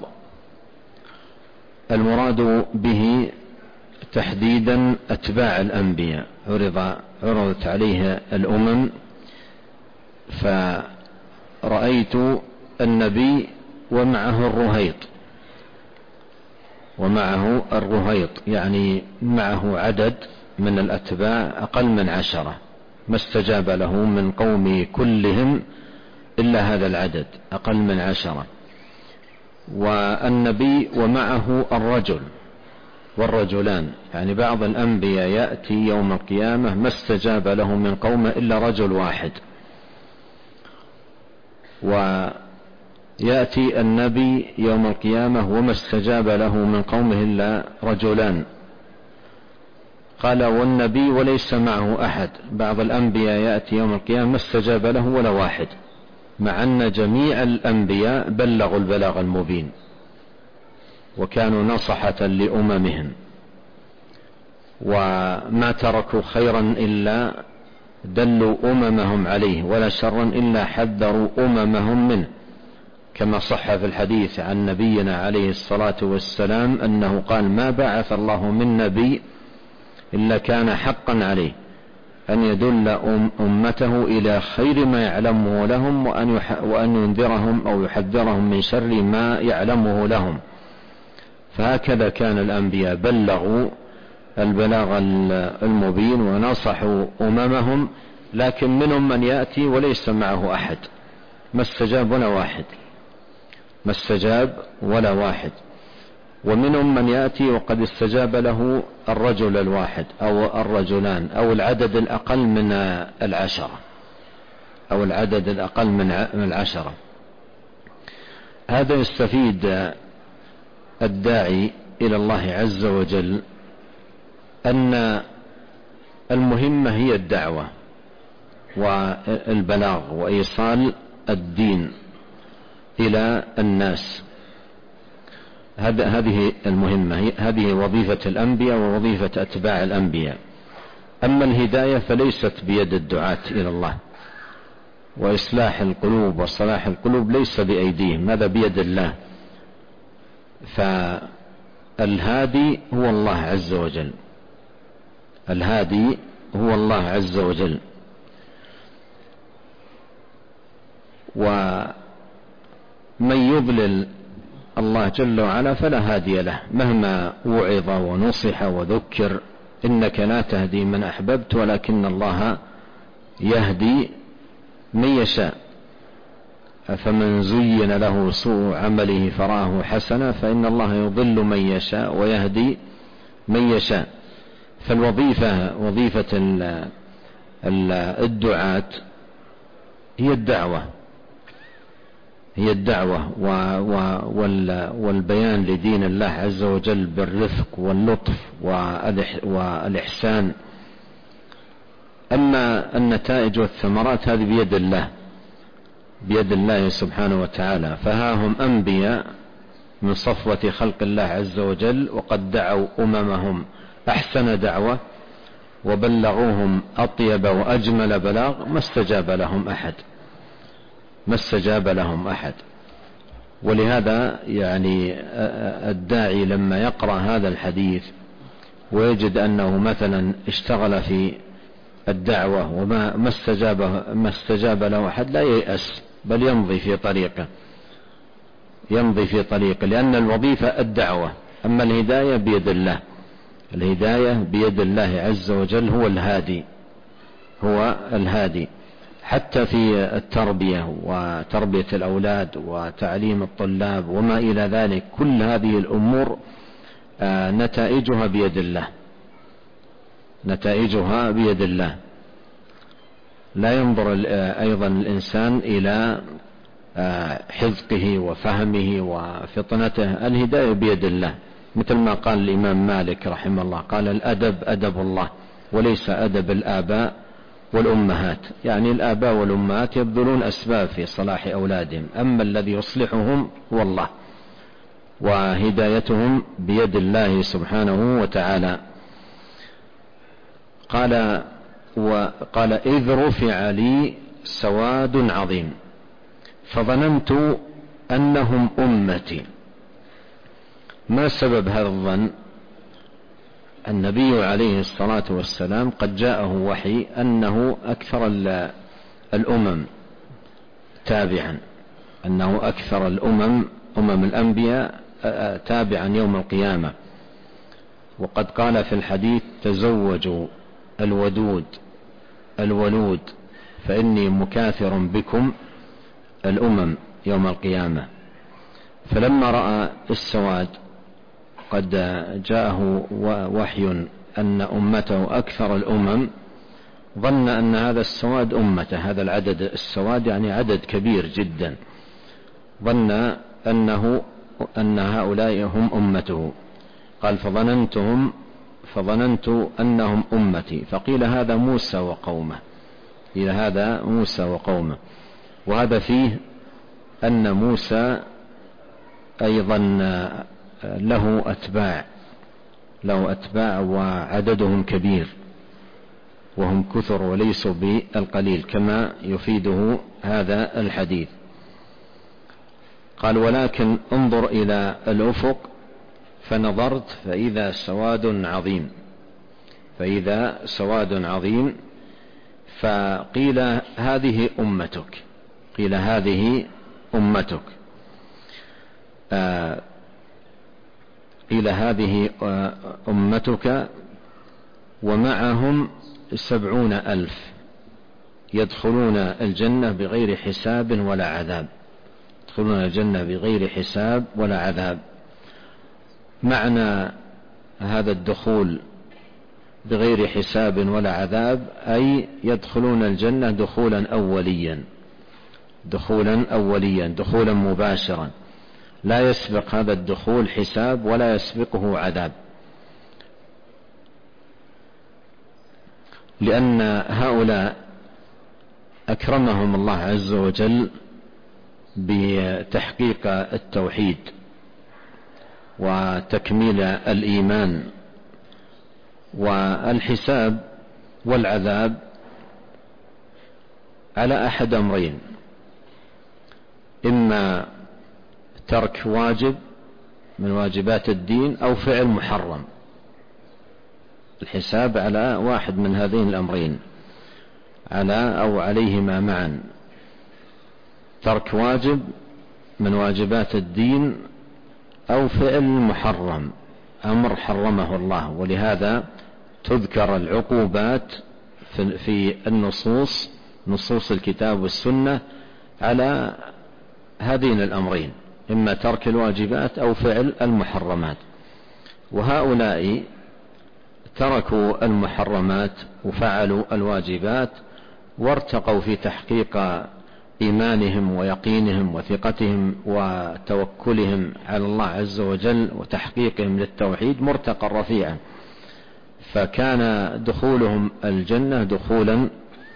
المراد به تحديدا أتباع الأنبياء. عرضت عليه الأمم، فرأيت النبي ومعه الرهيط، يعني معه عدد من الأتباع أقل من 10، ما استجاب له من قومه كلهم إلا هذا العدد أقل من 10. والنبي ومعه الرجل والرجلان، يعني بعض الأنبياء يأتي يوم القيامة ما استجاب له من قومه إلا رجل واحد، ويأتي النبي يوم القيامة وما استجاب له من قومه إلا رجلان. قال: والنبي وليس معه أحد. بعض الأنبياء يأتي يوم القيامة ما استجاب له ولا واحد، مع أن جميع الأنبياء بلغوا البلاغ المبين وكانوا نصحة لأممهم، وما تركوا خيرا إلا دلوا أممهم عليه، ولا شرا إلا حذروا أممهم منه، كما صح في الحديث عن نبينا عليه الصلاة والسلام أنه قال: ما بعث الله من نبي إلا كان حقا عليه أن يدل أمته إلى خير ما يعلمه لهم، وأن ينذرهم أو يحذرهم من شر ما يعلمه لهم. فهكذا كان الأنبياء، بلغوا البلاغ المبين ونصحوا أممهم، لكن منهم من يأتي وليس معه أحد، ما استجاب ولا واحد. ومنهم من يأتي وقد استجاب له الرجل الواحد أو الرجلان أو العدد الأقل من 10. هذا يستفيد الداعي إلى الله عز وجل أن المهمة هي الدعوة والبلاغ وإيصال الدين، إلى الناس. هذه المهمة، هذه وظيفة الأنبياء ووظيفة أتباع الأنبياء. أما الهداية فليست بيد الدعاة إلى الله، وإصلاح القلوب وصلاح القلوب ليس بأيديهم، هذا بيد الله. فالهادي هو الله عز وجل، الهادي هو الله عز وجل. ومن يضلل الله جل وعلا فلا هادي له، مهما وعظ ونصح وذكر. إنك لا تهدي من أحببت ولكن الله يهدي من يشاء. فمن زين له سوء عمله فراه حسنا فإن الله يضل من يشاء ويهدي من يشاء. فالوظيفة وظيفة الدعاة هي الدعوة، هي الدعوة والبيان لدين الله عز وجل بالرفق واللطف والإحسان. أما النتائج والثمرات هذه بيد الله، بيد الله سبحانه وتعالى. فها هم أنبياء من صفوة خلق الله عز وجل، وقد دعوا أممهم أحسن دعوة وبلغوهم أطيب وأجمل بلاغ، ما استجاب لهم أحد، ما استجاب لهم أحد. ولهذا يعني الداعي لما يقرأ هذا الحديث ويجد أنه مثلا اشتغل في الدعوة وما ما استجاب له أحد، لا ييأس، بل يمضي في طريقه، يمضي في طريقه، لأن الوظيفة الدعوة. أما الهداية بيد الله، الهداية بيد الله عز وجل، هو الهادي، هو الهادي. حتى في التربية وتربية الأولاد وتعليم الطلاب وما إلى ذلك، كل هذه الأمور نتائجها بيد الله، نتائجها بيد الله. لا ينظر أيضا الإنسان إلى حذقه وفهمه وفطنته، الهداية بيد الله. مثل ما قال الإمام مالك رحمه الله، قال الأدب أدب الله وليس أدب الآباء والأمهات. يعني الآباء والأمهات يبذلون أسباب في صلاح أولادهم، أما الذي يصلحهم هو الله، وهدايتهم بيد الله سبحانه وتعالى. قال إذ رفع لي سواد عظيم فظننت أنهم أمتي. ما سبب هذا الظن؟ النبي عليه الصلاة والسلام قد جاءه وحي أنه أكثر الأمم تابعا، أنه أكثر الأمم الأنبياء تابعا يوم القيامة. وقد قال في الحديث تزوجوا الولود فإني مكاثر بكم الأمم يوم القيامة. فلما رأى السواد قد جاءه وحي أن أمته أكثر الأمم، ظن أن هذا السواد أمته، هذا العدد السواد يعني عدد كبير جدا، ظن أن هؤلاء هم أمته. قال فظننت أنهم أمتي. فقيل هذا موسى وقومه، إلى هذا موسى وقومه. وهذا فيه أن موسى أيضا له أتباع وعددهم كبير، وهم كثر وليسوا بالقليل، كما يفيده هذا الحديث. قال ولكن انظر إلى الأفق فنظرت فإذا سواد عظيم، فقيل هذه أمتك، قيل هذه أمتك، قيل هذه أمتك ومعهم 70,000 يدخلون الجنة بغير حساب ولا عذاب، يدخلون الجنة بغير حساب ولا عذاب. معنى هذا الدخول بغير حساب ولا عذاب أي يدخلون الجنة دخولا أوليا، دخولا مباشرا، لا يسبق هذا الدخول حساب ولا يسبقه عذاب، لأن هؤلاء أكرمهم الله عز وجل بتحقيق التوحيد وتكميل الإيمان. والحساب والعذاب على أحد أمرين: إما ترك واجب من واجبات الدين أو فعل محرم. الحساب على واحد من هذين الأمرين، أو عليهما معا: ترك واجب من واجبات الدين أو فعل محرم، أمر حرمه الله. ولهذا تذكر العقوبات في النصوص، نصوص الكتاب والسنة، على هذين الأمرين: إما ترك الواجبات أو فعل المحرمات. وهؤلاء تركوا المحرمات وفعلوا الواجبات، وارتقوا في تحقيق إيمانهم ويقينهم وثقتهم وتوكلهم على الله عز وجل وتحقيقهم للتوحيد مرتقى رفيعا، فكان دخولهم الجنة دخولا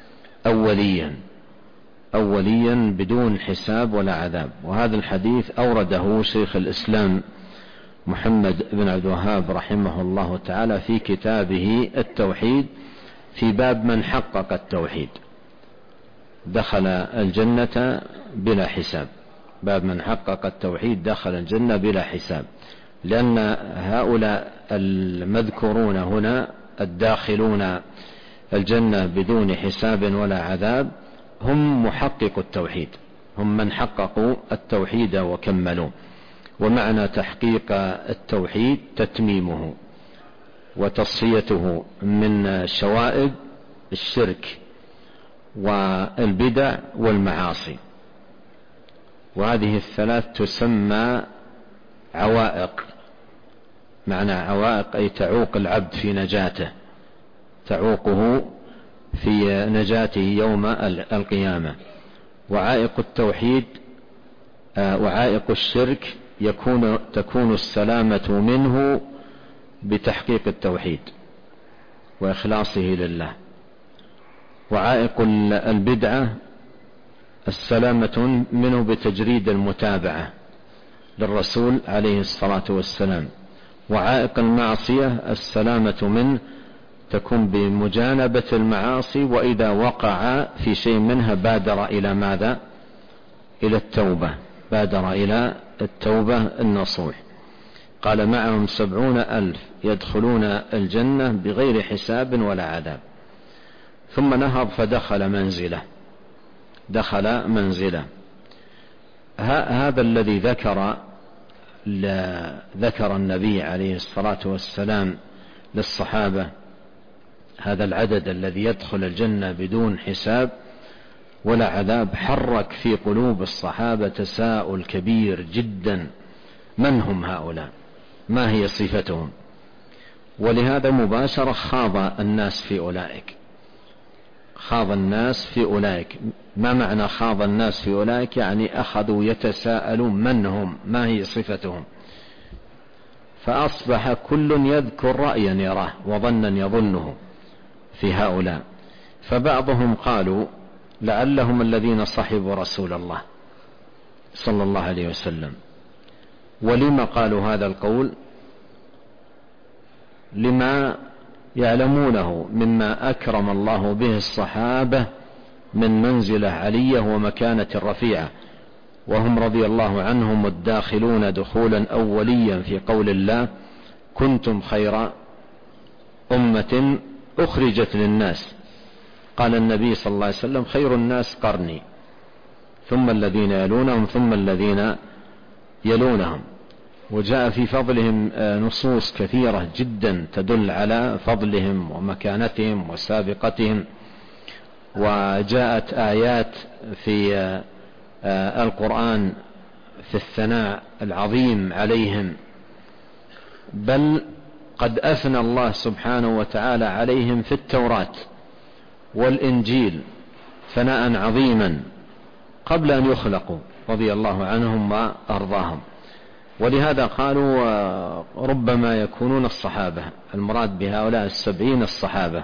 أوليا بدون حساب ولا عذاب. وهذا الحديث أورده شيخ الإسلام محمد بن عبد الوهاب رحمه الله تعالى في كتابه التوحيد في باب من حقق التوحيد دخل الجنة بلا حساب. باب من حقق التوحيد دخل الجنة بلا حساب، لأن هؤلاء المذكورون هنا الداخلون الجنة بدون حساب ولا عذاب هم محقق التوحيد، هم من حققوا التوحيد وكملوا. ومعنى تحقيق التوحيد تتميمه وتصفيته من شوائب الشرك والبدع والمعاصي. وهذه الثلاث تسمى عوائق. معنى عوائق أي تعوق العبد في نجاته، تعوقه في نجاته يوم القيامة. وعائق التوحيد وعائق الشرك تكون السلامة منه بتحقيق التوحيد وإخلاصه لله. وعائق البدعة السلامة منه بتجريد المتابعة للرسول عليه الصلاة والسلام. وعائق المعصية السلامة منه تكون بمجانبة المعاصي، وإذا وقع في شيء منها بادر إلى ماذا؟ إلى التوبة، بادر إلى التوبة النصوح. قال: معهم 70,000 يدخلون الجنة بغير حساب ولا عذاب. ثم نهض فدخل منزله. هذا الذي ذكر النبي عليه الصلاة والسلام للصحابة، هذا العدد الذي يدخل الجنة بدون حساب ولا عذاب، حرك في قلوب الصحابة تساؤل كبير جدا: من هم هؤلاء؟ ما هي صفتهم؟ ولهذا مباشرة خاض الناس في أولئك. ما معنى خاض الناس في أولئك؟ يعني أخذوا يتساءلون من هم، ما هي صفتهم، فأصبح كل يذكر رأيا يراه وظنا يظنه في هؤلاء. فبعضهم قالوا: لعلهم الذين صحبوا رسول الله صلى الله عليه وسلم. ولما قالوا هذا القول؟ لما يعلمونه مما أكرم الله به الصحابة من منزلة علية ومكانة رفيعة، وهم رضي الله عنهم الداخلون دخولا أوليا في قول الله: كنتم خير أمة أخرجت للناس. قال النبي صلى الله عليه وسلم: خير الناس قرني، ثم الذين يلونهم، ثم الذين يلونهم. وجاء في فضلهم نصوص كثيرة جدا تدل على فضلهم ومكانتهم وسابقتهم، وجاءت آيات في القرآن في الثناء العظيم عليهم، بل قد أثنى الله سبحانه وتعالى عليهم في التوراة والإنجيل ثناء عظيما قبل أن يخلقوا رضي الله عنهم وأرضاهم. ولهذا قالوا ربما يكونون الصحابة، المراد بهؤلاء 70 الصحابة.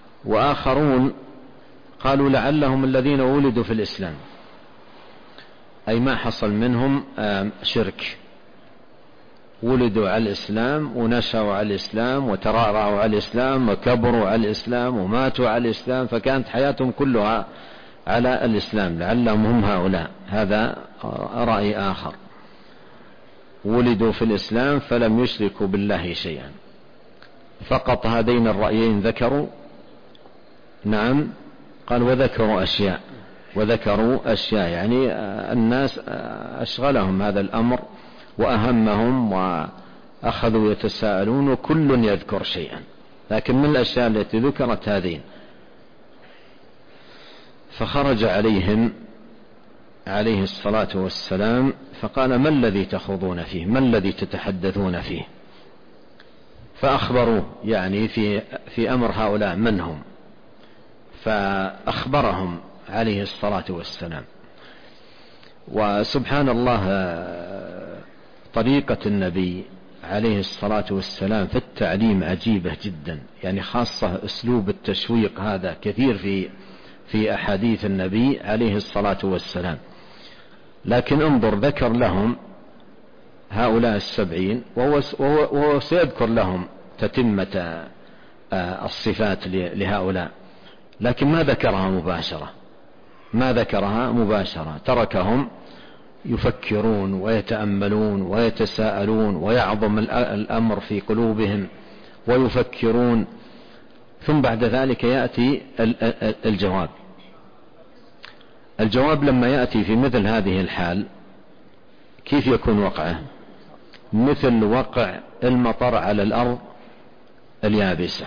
وآخرون قالوا لعلهم الذين ولدوا في الإسلام، أي ما حصل منهم شرك، ولدوا على الإسلام ونشأوا على الإسلام وترعرعوا على الإسلام وكبروا على الإسلام وماتوا على الإسلام، فكانت حياتهم كلها على الإسلام، لعلهم هم هؤلاء. هذا رأي آخر، ولدوا في الإسلام فلم يشركوا بالله شيئا. فقط هذين الرأيين ذكروا. نعم، قال وذكروا أشياء يعني الناس أشغلهم هذا الأمر وأهمهم وأخذوا يتساءلون وكل يذكر شيئا، لكن من الأشياء التي ذكرت هذين. فخرج عليهم عليه الصلاة والسلام فقال: ما الذي تخوضون فيه؟ ما الذي تتحدثون فيه؟ فأخبروه يعني في أمر هؤلاء من هم، فأخبرهم عليه الصلاة والسلام. وسبحان الله طريقة النبي عليه الصلاة والسلام في التعليم عجيبة جدا، يعني خاصة أسلوب التشويق هذا كثير في أحاديث النبي عليه الصلاة والسلام. لكن انظر، ذكر لهم هؤلاء 70 وهو سيذكر لهم تتمة الصفات لهؤلاء، لكن ما ذكرها مباشرة، تركهم يفكرون ويتأملون ويتساءلون ويعظم الأمر في قلوبهم ويفكرون، ثم بعد ذلك يأتي الجواب لما يأتي في مثل هذه الحال كيف يكون وقعه؟ مثل وقع المطر على الأرض اليابسة،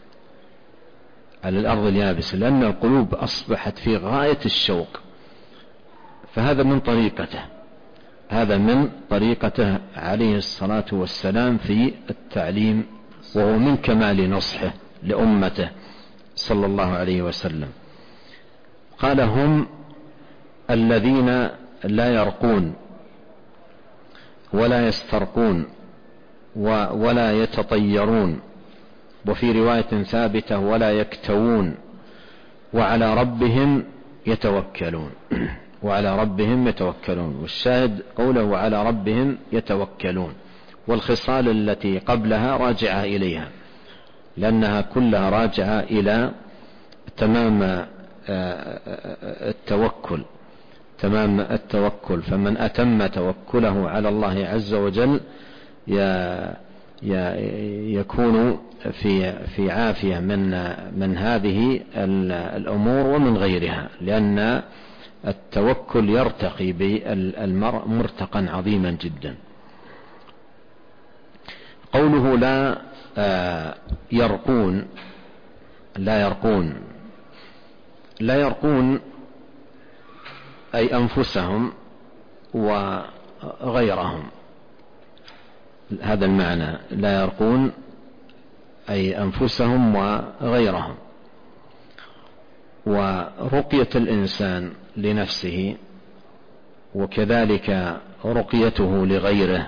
لأن القلوب أصبحت في غاية الشوق. فهذا من طريقته عليه الصلاة والسلام في التعليم، وهو من كمال نصحه لأمته صلى الله عليه وسلم. قال: هم الذين لا يرقون ولا يسترقون ولا يتطيرون، وفي رواية ثابتة ولا يكتوون، وعلى ربهم يتوكلون. والشاهد قوله وعلى ربهم يتوكلون، والخصال التي قبلها راجعة إليها، لأنها كلها راجعة إلى تمام التوكل. فمن أتم توكله على الله عز وجل يكون في عافية من هذه الأمور ومن غيرها، لأن التوكل يرتقي بالمرء مرتقا عظيما جدا. قوله لا يرقون أي أنفسهم وغيرهم، هذا المعنى، لا يرقون أي أنفسهم وغيرهم. ورقية الإنسان لنفسه وكذلك رقيته لغيره،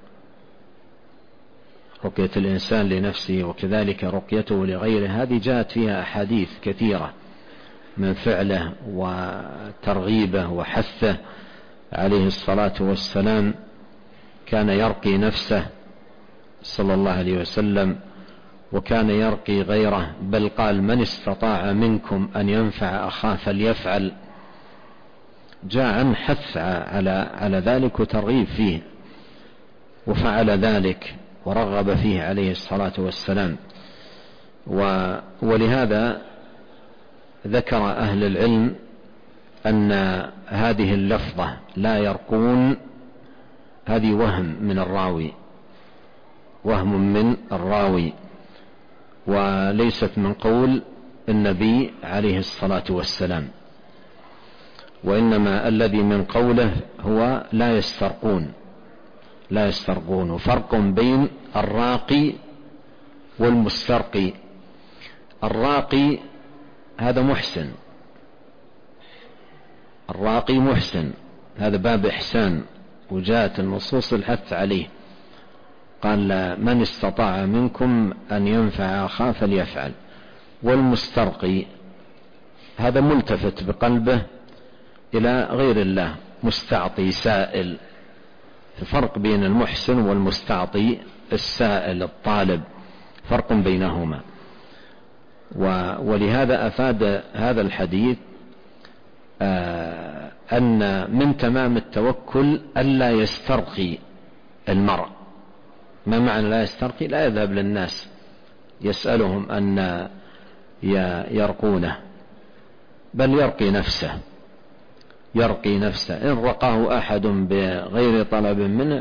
هذه جاءت فيها أحاديث كثيرة من فعله وترغيبه وحثه عليه الصلاة والسلام. كان يرقي نفسه صلى الله عليه وسلم، وكان يرقي غيره، بل قال: من استطاع منكم أن ينفع أخاه فليفعل. جاء عن حث على ذلك وترغيب فيه، وفعل ذلك ورغب فيه عليه الصلاة والسلام. ولهذا ذكر أهل العلم أن هذه اللفظة لا يرقون هذه وهم من الراوي، وليست من قول النبي عليه الصلاة والسلام، وإنما الذي من قوله هو لا يسترقون. وفرق بين الراقي والمسترقي. الراقي هذا محسن، هذا باب إحسان، وجاءت النصوص الحث عليه. قال: من استطاع منكم أن ينفع أخاه فليفعل. والمسترقي هذا ملتفت بقلبه إلى غير الله، مستعطي سائل. فرق بين المحسن والمستعطي السائل الطالب، فرق بينهما. ولهذا أفاد هذا الحديث أن من تمام التوكل ألا يسترقي المرء. ما معنى لا يسترقي؟ لا يذهب للناس يسألهم أن يرقونه، بل يرقي نفسه. إن رقاه أحد بغير طلب منه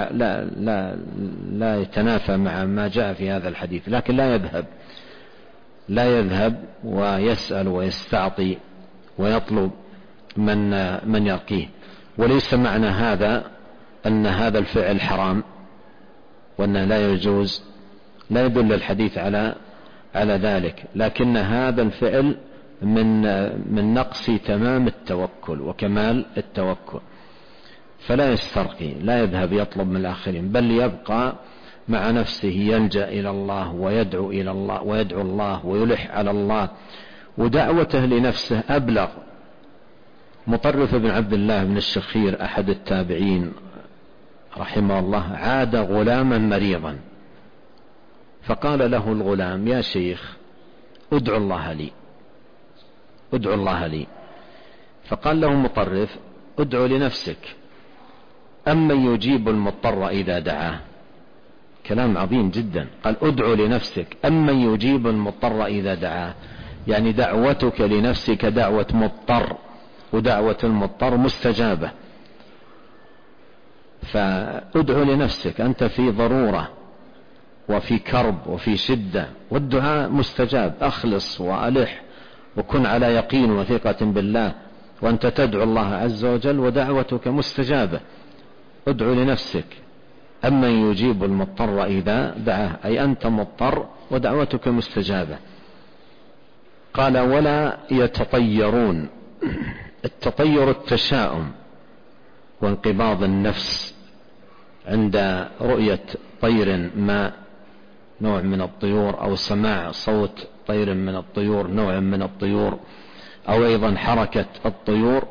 لا يتنافى مع ما جاء في هذا الحديث، لكن لا يذهب ويسأل ويستعطي ويطلب من يرقيه. وليس معنى هذا أن هذا الفعل حرام وأنه لا يجوز، لا يدل الحديث على ذلك، لكن هذا الفعل من نقص تمام التوكل وكمال التوكل. فلا يسترقي، لا يذهب يطلب من الآخرين، بل يبقى مع نفسه يلجأ إلى الله ويدعو إلى الله ويدعو الله ويلح على الله، ودعوته لنفسه أبلغ. مطرف بن عبد الله بن الشخير أحد التابعين رحمه الله عاد غلاما مريضا، فقال له الغلام: يا شيخ ادعو الله لي. فقال له مطرف: ادعو لنفسك، أمن يجيب المضطر إذا دعاه. كلام عظيم جدا. قال: ادعو لنفسك، أمن يجيب المضطر إذا دعاه، يعني دعوتك لنفسك دعوة مضطر، ودعوة المضطر مستجابة. فادعو لنفسك، أنت في ضرورة وفي كرب وفي شدة، والدعاء مستجاب. أخلص وألح وكن على يقين وثقة بالله، وأنت تدعو الله عز وجل ودعوتك مستجابة. ادعو لنفسك، أمن يجيب المضطر إذا دعاه، أي أنت مضطر ودعوتك مستجابة. قال: ولا يتطيرون. التطير التشاؤم وانقباض النفس عند رؤية طير ما، نوع من الطيور، أو سماع صوت طير من الطيور، نوع من الطيور، أو أيضا حركة الطيور،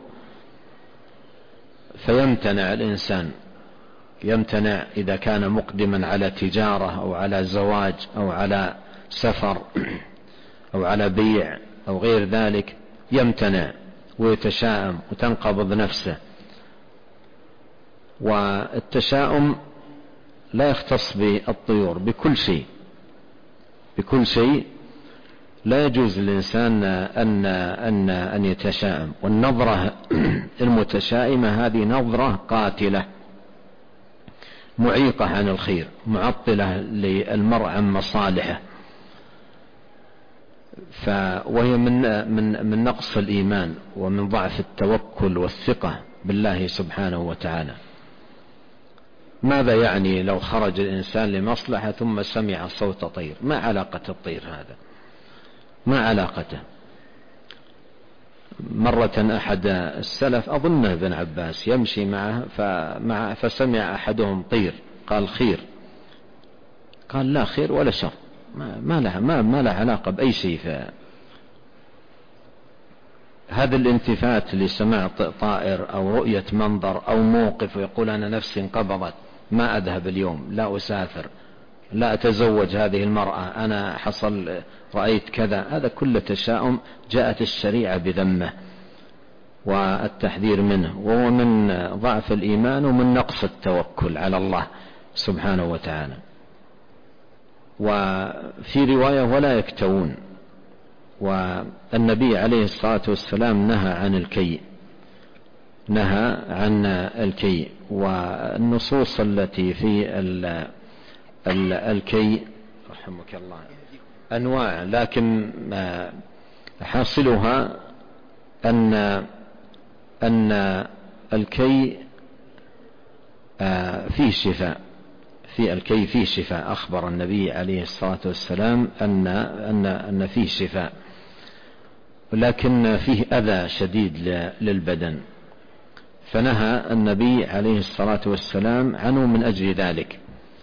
فيمتنع الإنسان، يمتنع إذا كان مقدما على تجارة أو على زواج أو على سفر أو على بيع أو غير ذلك، يمتنع ويتشاءم وتنقبض نفسه. والتشاؤم لا يختص بالطيور، بكل شيء لا يجوز للإنسان أن يتشاءم. والنظرة المتشائمة هذه نظرة قاتلة معيقة عن الخير، معطلة للمرء عن مصالحه، وهي من نقص الإيمان ومن ضعف التوكل والثقة بالله سبحانه وتعالى. ماذا يعني لو خرج الإنسان لمصلحة ثم سمع صوت طير؟ ما علاقة الطير هذا؟ ما علاقته؟ مرة أحد السلف أظنه ابن عباس يمشي معه فسمع أحدهم طير، قال: خير. قال: لا خير ولا شر، ما له علاقة بأي شيء. هذا الانتفات لسماع طائر أو رؤية منظر أو موقف ويقول: أنا نفسي انقبضت، ما أذهب اليوم، لا أسافر، لا أتزوج هذه المرأة، أنا رأيت كذا، هذا كله تشاؤم جاءت الشريعة بذمه والتحذير منه، وهو من ضعف الإيمان ومن نقص التوكل على الله سبحانه وتعالى. وفي رواية: ولا يكتوون. والنبي عليه الصلاة والسلام نهى عن الكي. والنصوص التي في الكي رحمك الله أنواع، لكن حاصلها أن الكي فيه شفاء، في الكي فيه شفاء. أخبر النبي عليه الصلاة والسلام أن فيه شفاء، ولكن فيه أذى شديد للبدن، فنهى النبي عليه الصلاة والسلام عنه من أجل ذلك.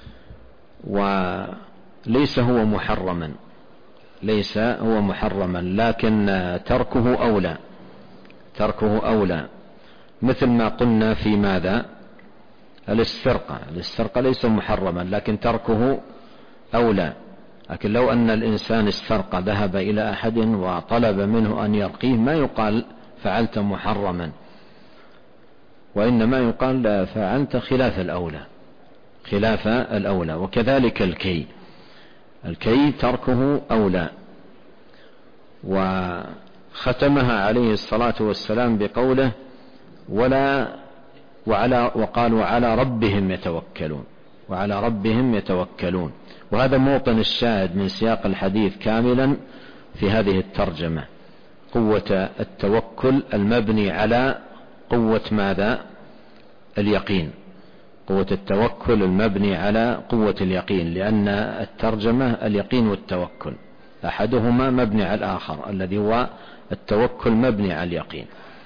وليس هو محرما، لكن تركه أولى، مثل ما قلنا في ماذا؟ الاسترقة ليس محرما، لكن تركه أولى. لكن لو أن الإنسان استرق ذهب إلى أحد وطلب منه أن يرقيه ما يقال فعلت محرما، وإنما يقال فعلت خلاف الأولى. وكذلك الكي تركه أولى. وختمها عليه الصلاة والسلام بقوله وقال وعلى ربهم يتوكلون. وهذا موطن الشاهد من سياق الحديث كاملا في هذه الترجمة، قوة التوكل المبني على قوة ماذا؟ اليقين. قوة التوكل المبني على قوة اليقين، لأن الترجمة اليقين والتوكل أحدهما مبني على الآخر، الذي هو التوكل مبني على اليقين.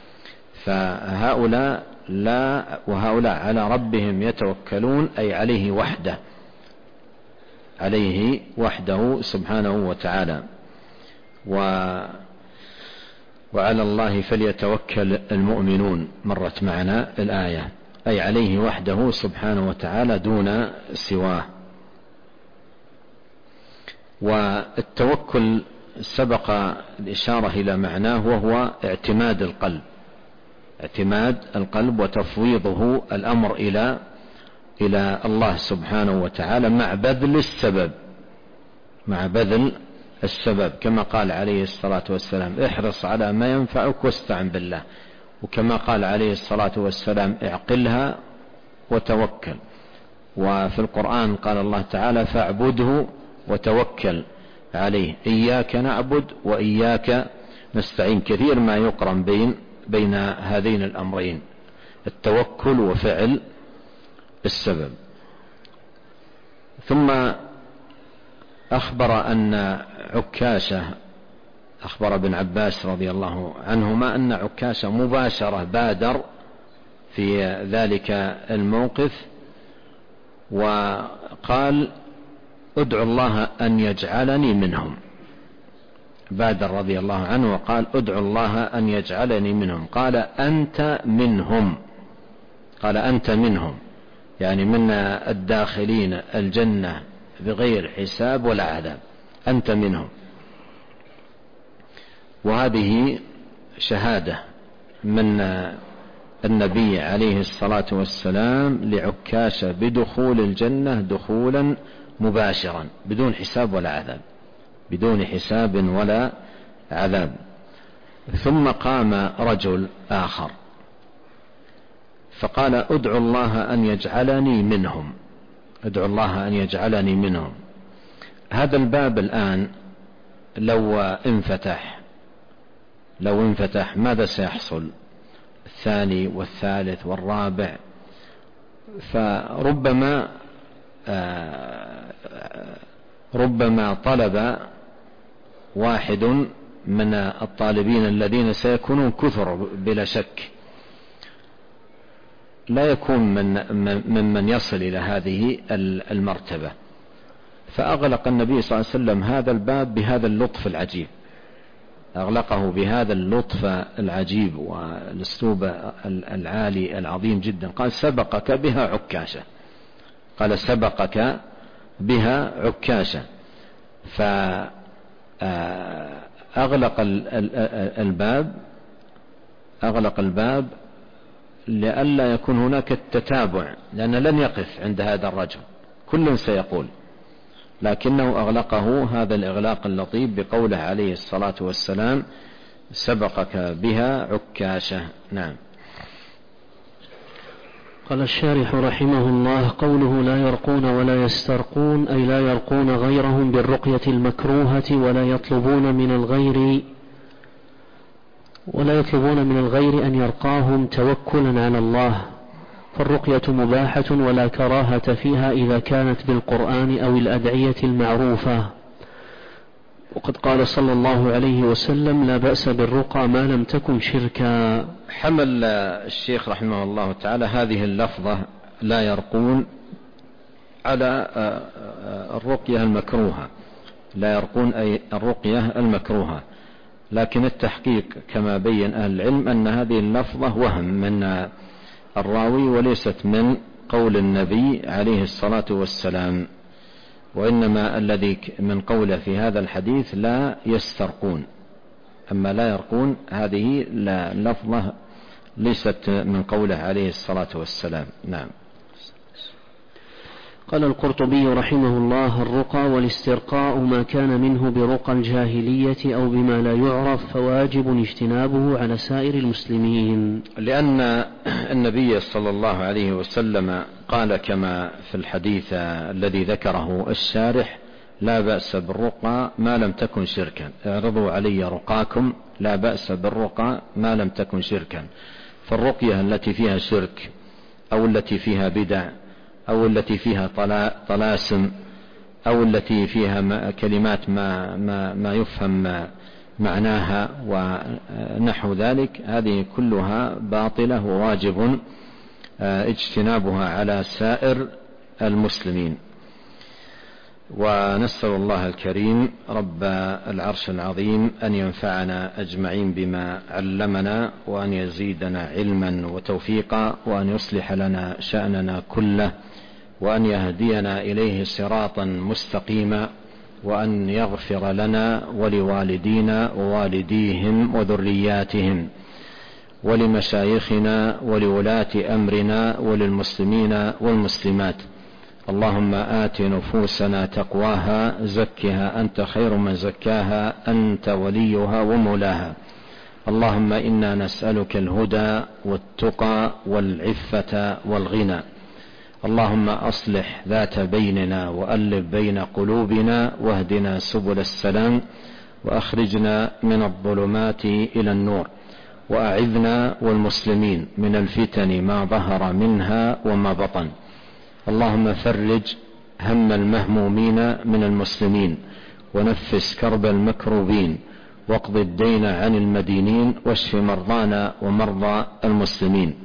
فهؤلاء وهؤلاء على ربهم يتوكلون، أي عليه وحده سبحانه وتعالى. وعلى الله فليتوكل المؤمنون مرت معنا الآية، أي عليه وحده سبحانه وتعالى دون سواه. والتوكل سبق الإشارة إلى معناه، وهو اعتماد القلب وتفويضه الأمر إلى الله سبحانه وتعالى مع بذل السبب، كما قال عليه الصلاة والسلام احرص على ما ينفعك واستعن بالله. وكما قال عليه الصلاة والسلام اعقلها وتوكل. وفي القرآن قال الله تعالى فاعبده وتوكل عليه، إياك نعبد وإياك نستعين. كثير ما يقرن بين هذين الأمرين، التوكل وفعل السبب. ثم أخبر ابن عباس رضي الله عنهما أن عكاشة مباشرة بادر في ذلك الموقف وقال ادعو الله أن يجعلني منهم. بادر رضي الله عنه وقال ادعو الله أن يجعلني منهم. قال أنت منهم، يعني من الداخلين الجنة بغير حساب ولا عذاب، أنت منهم. وهذه شهادة من النبي عليه الصلاة والسلام لعكاشة بدخول الجنة دخولا مباشرا بدون حساب ولا عذاب. ثم قام رجل آخر فقال ادعو الله أن يجعلني منهم. هذا الباب الآن لو انفتح ماذا سيحصل؟ الثاني والثالث والرابع، ربما طلب واحد من الطالبين الذين سيكونون كثر بلا شك، لا يكون ممن يصل إلى هذه المرتبة. فأغلق النبي صلى الله عليه وسلم هذا الباب بهذا اللطف العجيب، أغلقه بهذا اللطف العجيب والأسلوب العالي العظيم جدا. قال سبقك بها عكاشة. فأغلق الباب لئلا يكون هناك التتابع، لأن لن يقف عند هذا الرجل، كل سيقول، لكنه أغلقه هذا الإغلاق اللطيف بقوله عليه الصلاة والسلام سبقك بها عكاشة. نعم. قال الشارح رحمه الله قوله لا يرقون ولا يسترقون، أي لا يرقون غيرهم بالرقية المكروهة ولا يطلبون من الغير أن يرقاهم توكلا على الله، فالرقية مباحة ولا كراهة فيها إذا كانت بالقرآن أو الأدعية المعروفة. وقد قال صلى الله عليه وسلم لا بأس بالرقى ما لم تكن شركا. حمل الشيخ رحمه الله تعالى هذه اللفظة لا يرقون على الرقية المكروهة، لا يرقون أي الرقية المكروهة، لكن التحقيق كما بين أهل العلم أن هذه اللفظة وهم من الراوي وليست من قول النبي عليه الصلاة والسلام، وإنما الذي من قوله في هذا الحديث لا يسترقون، أما لا يرقون هذه لفظة ليست من قوله عليه الصلاة والسلام. نعم. قال القرطبي رحمه الله: الرقى والاسترقاء ما كان منه برقى الجاهلية أو بما لا يعرف فواجب اجتنابه على سائر المسلمين، لأن النبي صلى الله عليه وسلم قال كما في الحديث الذي ذكره الشارح: لا بأس بالرقى ما لم تكن شركا، اعرضوا علي رقاكم، لا بأس بالرقى ما لم تكن شركا. فالرقية التي فيها شرك أو التي فيها بدع أو التي فيها طلاسم أو التي فيها كلمات ما يفهم معناها ونحو ذلك، هذه كلها باطلة وواجب اجتنابها على سائر المسلمين. ونسأل الله الكريم رب العرش العظيم أن ينفعنا أجمعين بما علمنا، وأن يزيدنا علما وتوفيقا، وأن يصلح لنا شأننا كله، وأن يهدينا إليه صراطا مستقيما، وأن يغفر لنا ولوالدينا ووالديهم وذرياتهم ولمشايخنا ولولاة أمرنا وللمسلمين والمسلمات. اللهم آت نفوسنا تقواها، زكها أنت خير من زكاها، أنت وليها ومولاها. اللهم إنا نسألك الهدى والتقى والعفة والغنى. اللهم أصلح ذات بيننا وألف بين قلوبنا، واهدنا سبل السلام، وأخرجنا من الظلمات إلى النور، وأعذنا والمسلمين من الفتن ما ظهر منها وما بطن. اللهم فرج هم المهمومين من المسلمين، ونفس كرب المكروبين، واقض الدين عن المدينين، واشف مرضانا ومرضى المسلمين.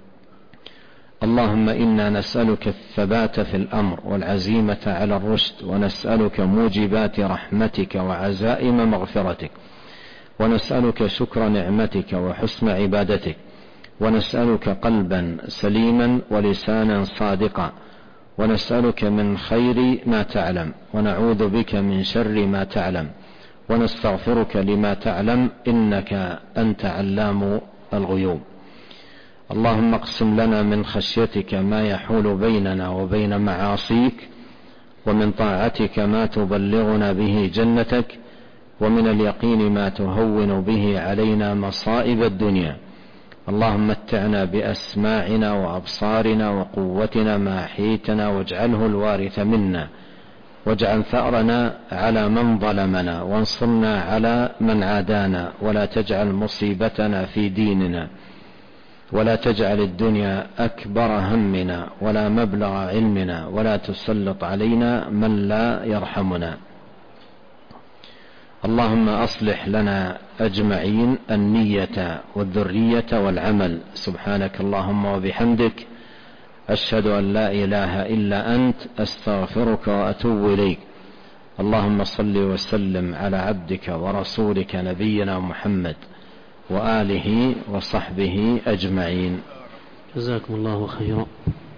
اللهم إنا نسألك الثبات في الأمر والعزيمة على الرشد، ونسألك موجبات رحمتك وعزائم مغفرتك، ونسألك شكر نعمتك وحسن عبادتك، ونسألك قلبا سليما ولسانا صادقا، ونسألك من خير ما تعلم، ونعوذ بك من شر ما تعلم، ونستغفرك لما تعلم، إنك أنت علام الغيوب. اللهم اقسم لنا من خشيتك ما يحول بيننا وبين معاصيك، ومن طاعتك ما تبلغنا به جنتك، ومن اليقين ما تهون به علينا مصائب الدنيا. اللهم متعنا بأسماعنا وأبصارنا وقوتنا ما أحييتنا، واجعله الوارث منا، واجعل ثأرنا على من ظلمنا، وانصرنا على من عادانا، ولا تجعل مصيبتنا في ديننا، ولا تجعل الدنيا أكبر همنا ولا مبلغ علمنا، ولا تسلط علينا من لا يرحمنا. اللهم أصلح لنا أجمعين النية والذرية والعمل. سبحانك اللهم وبحمدك، أشهد أن لا إله إلا أنت، أستغفرك وأتوب إليك. اللهم صل وسلم على عبدك ورسولك نبينا محمد وآله وصحبه أجمعين. جزاكم الله خيرا.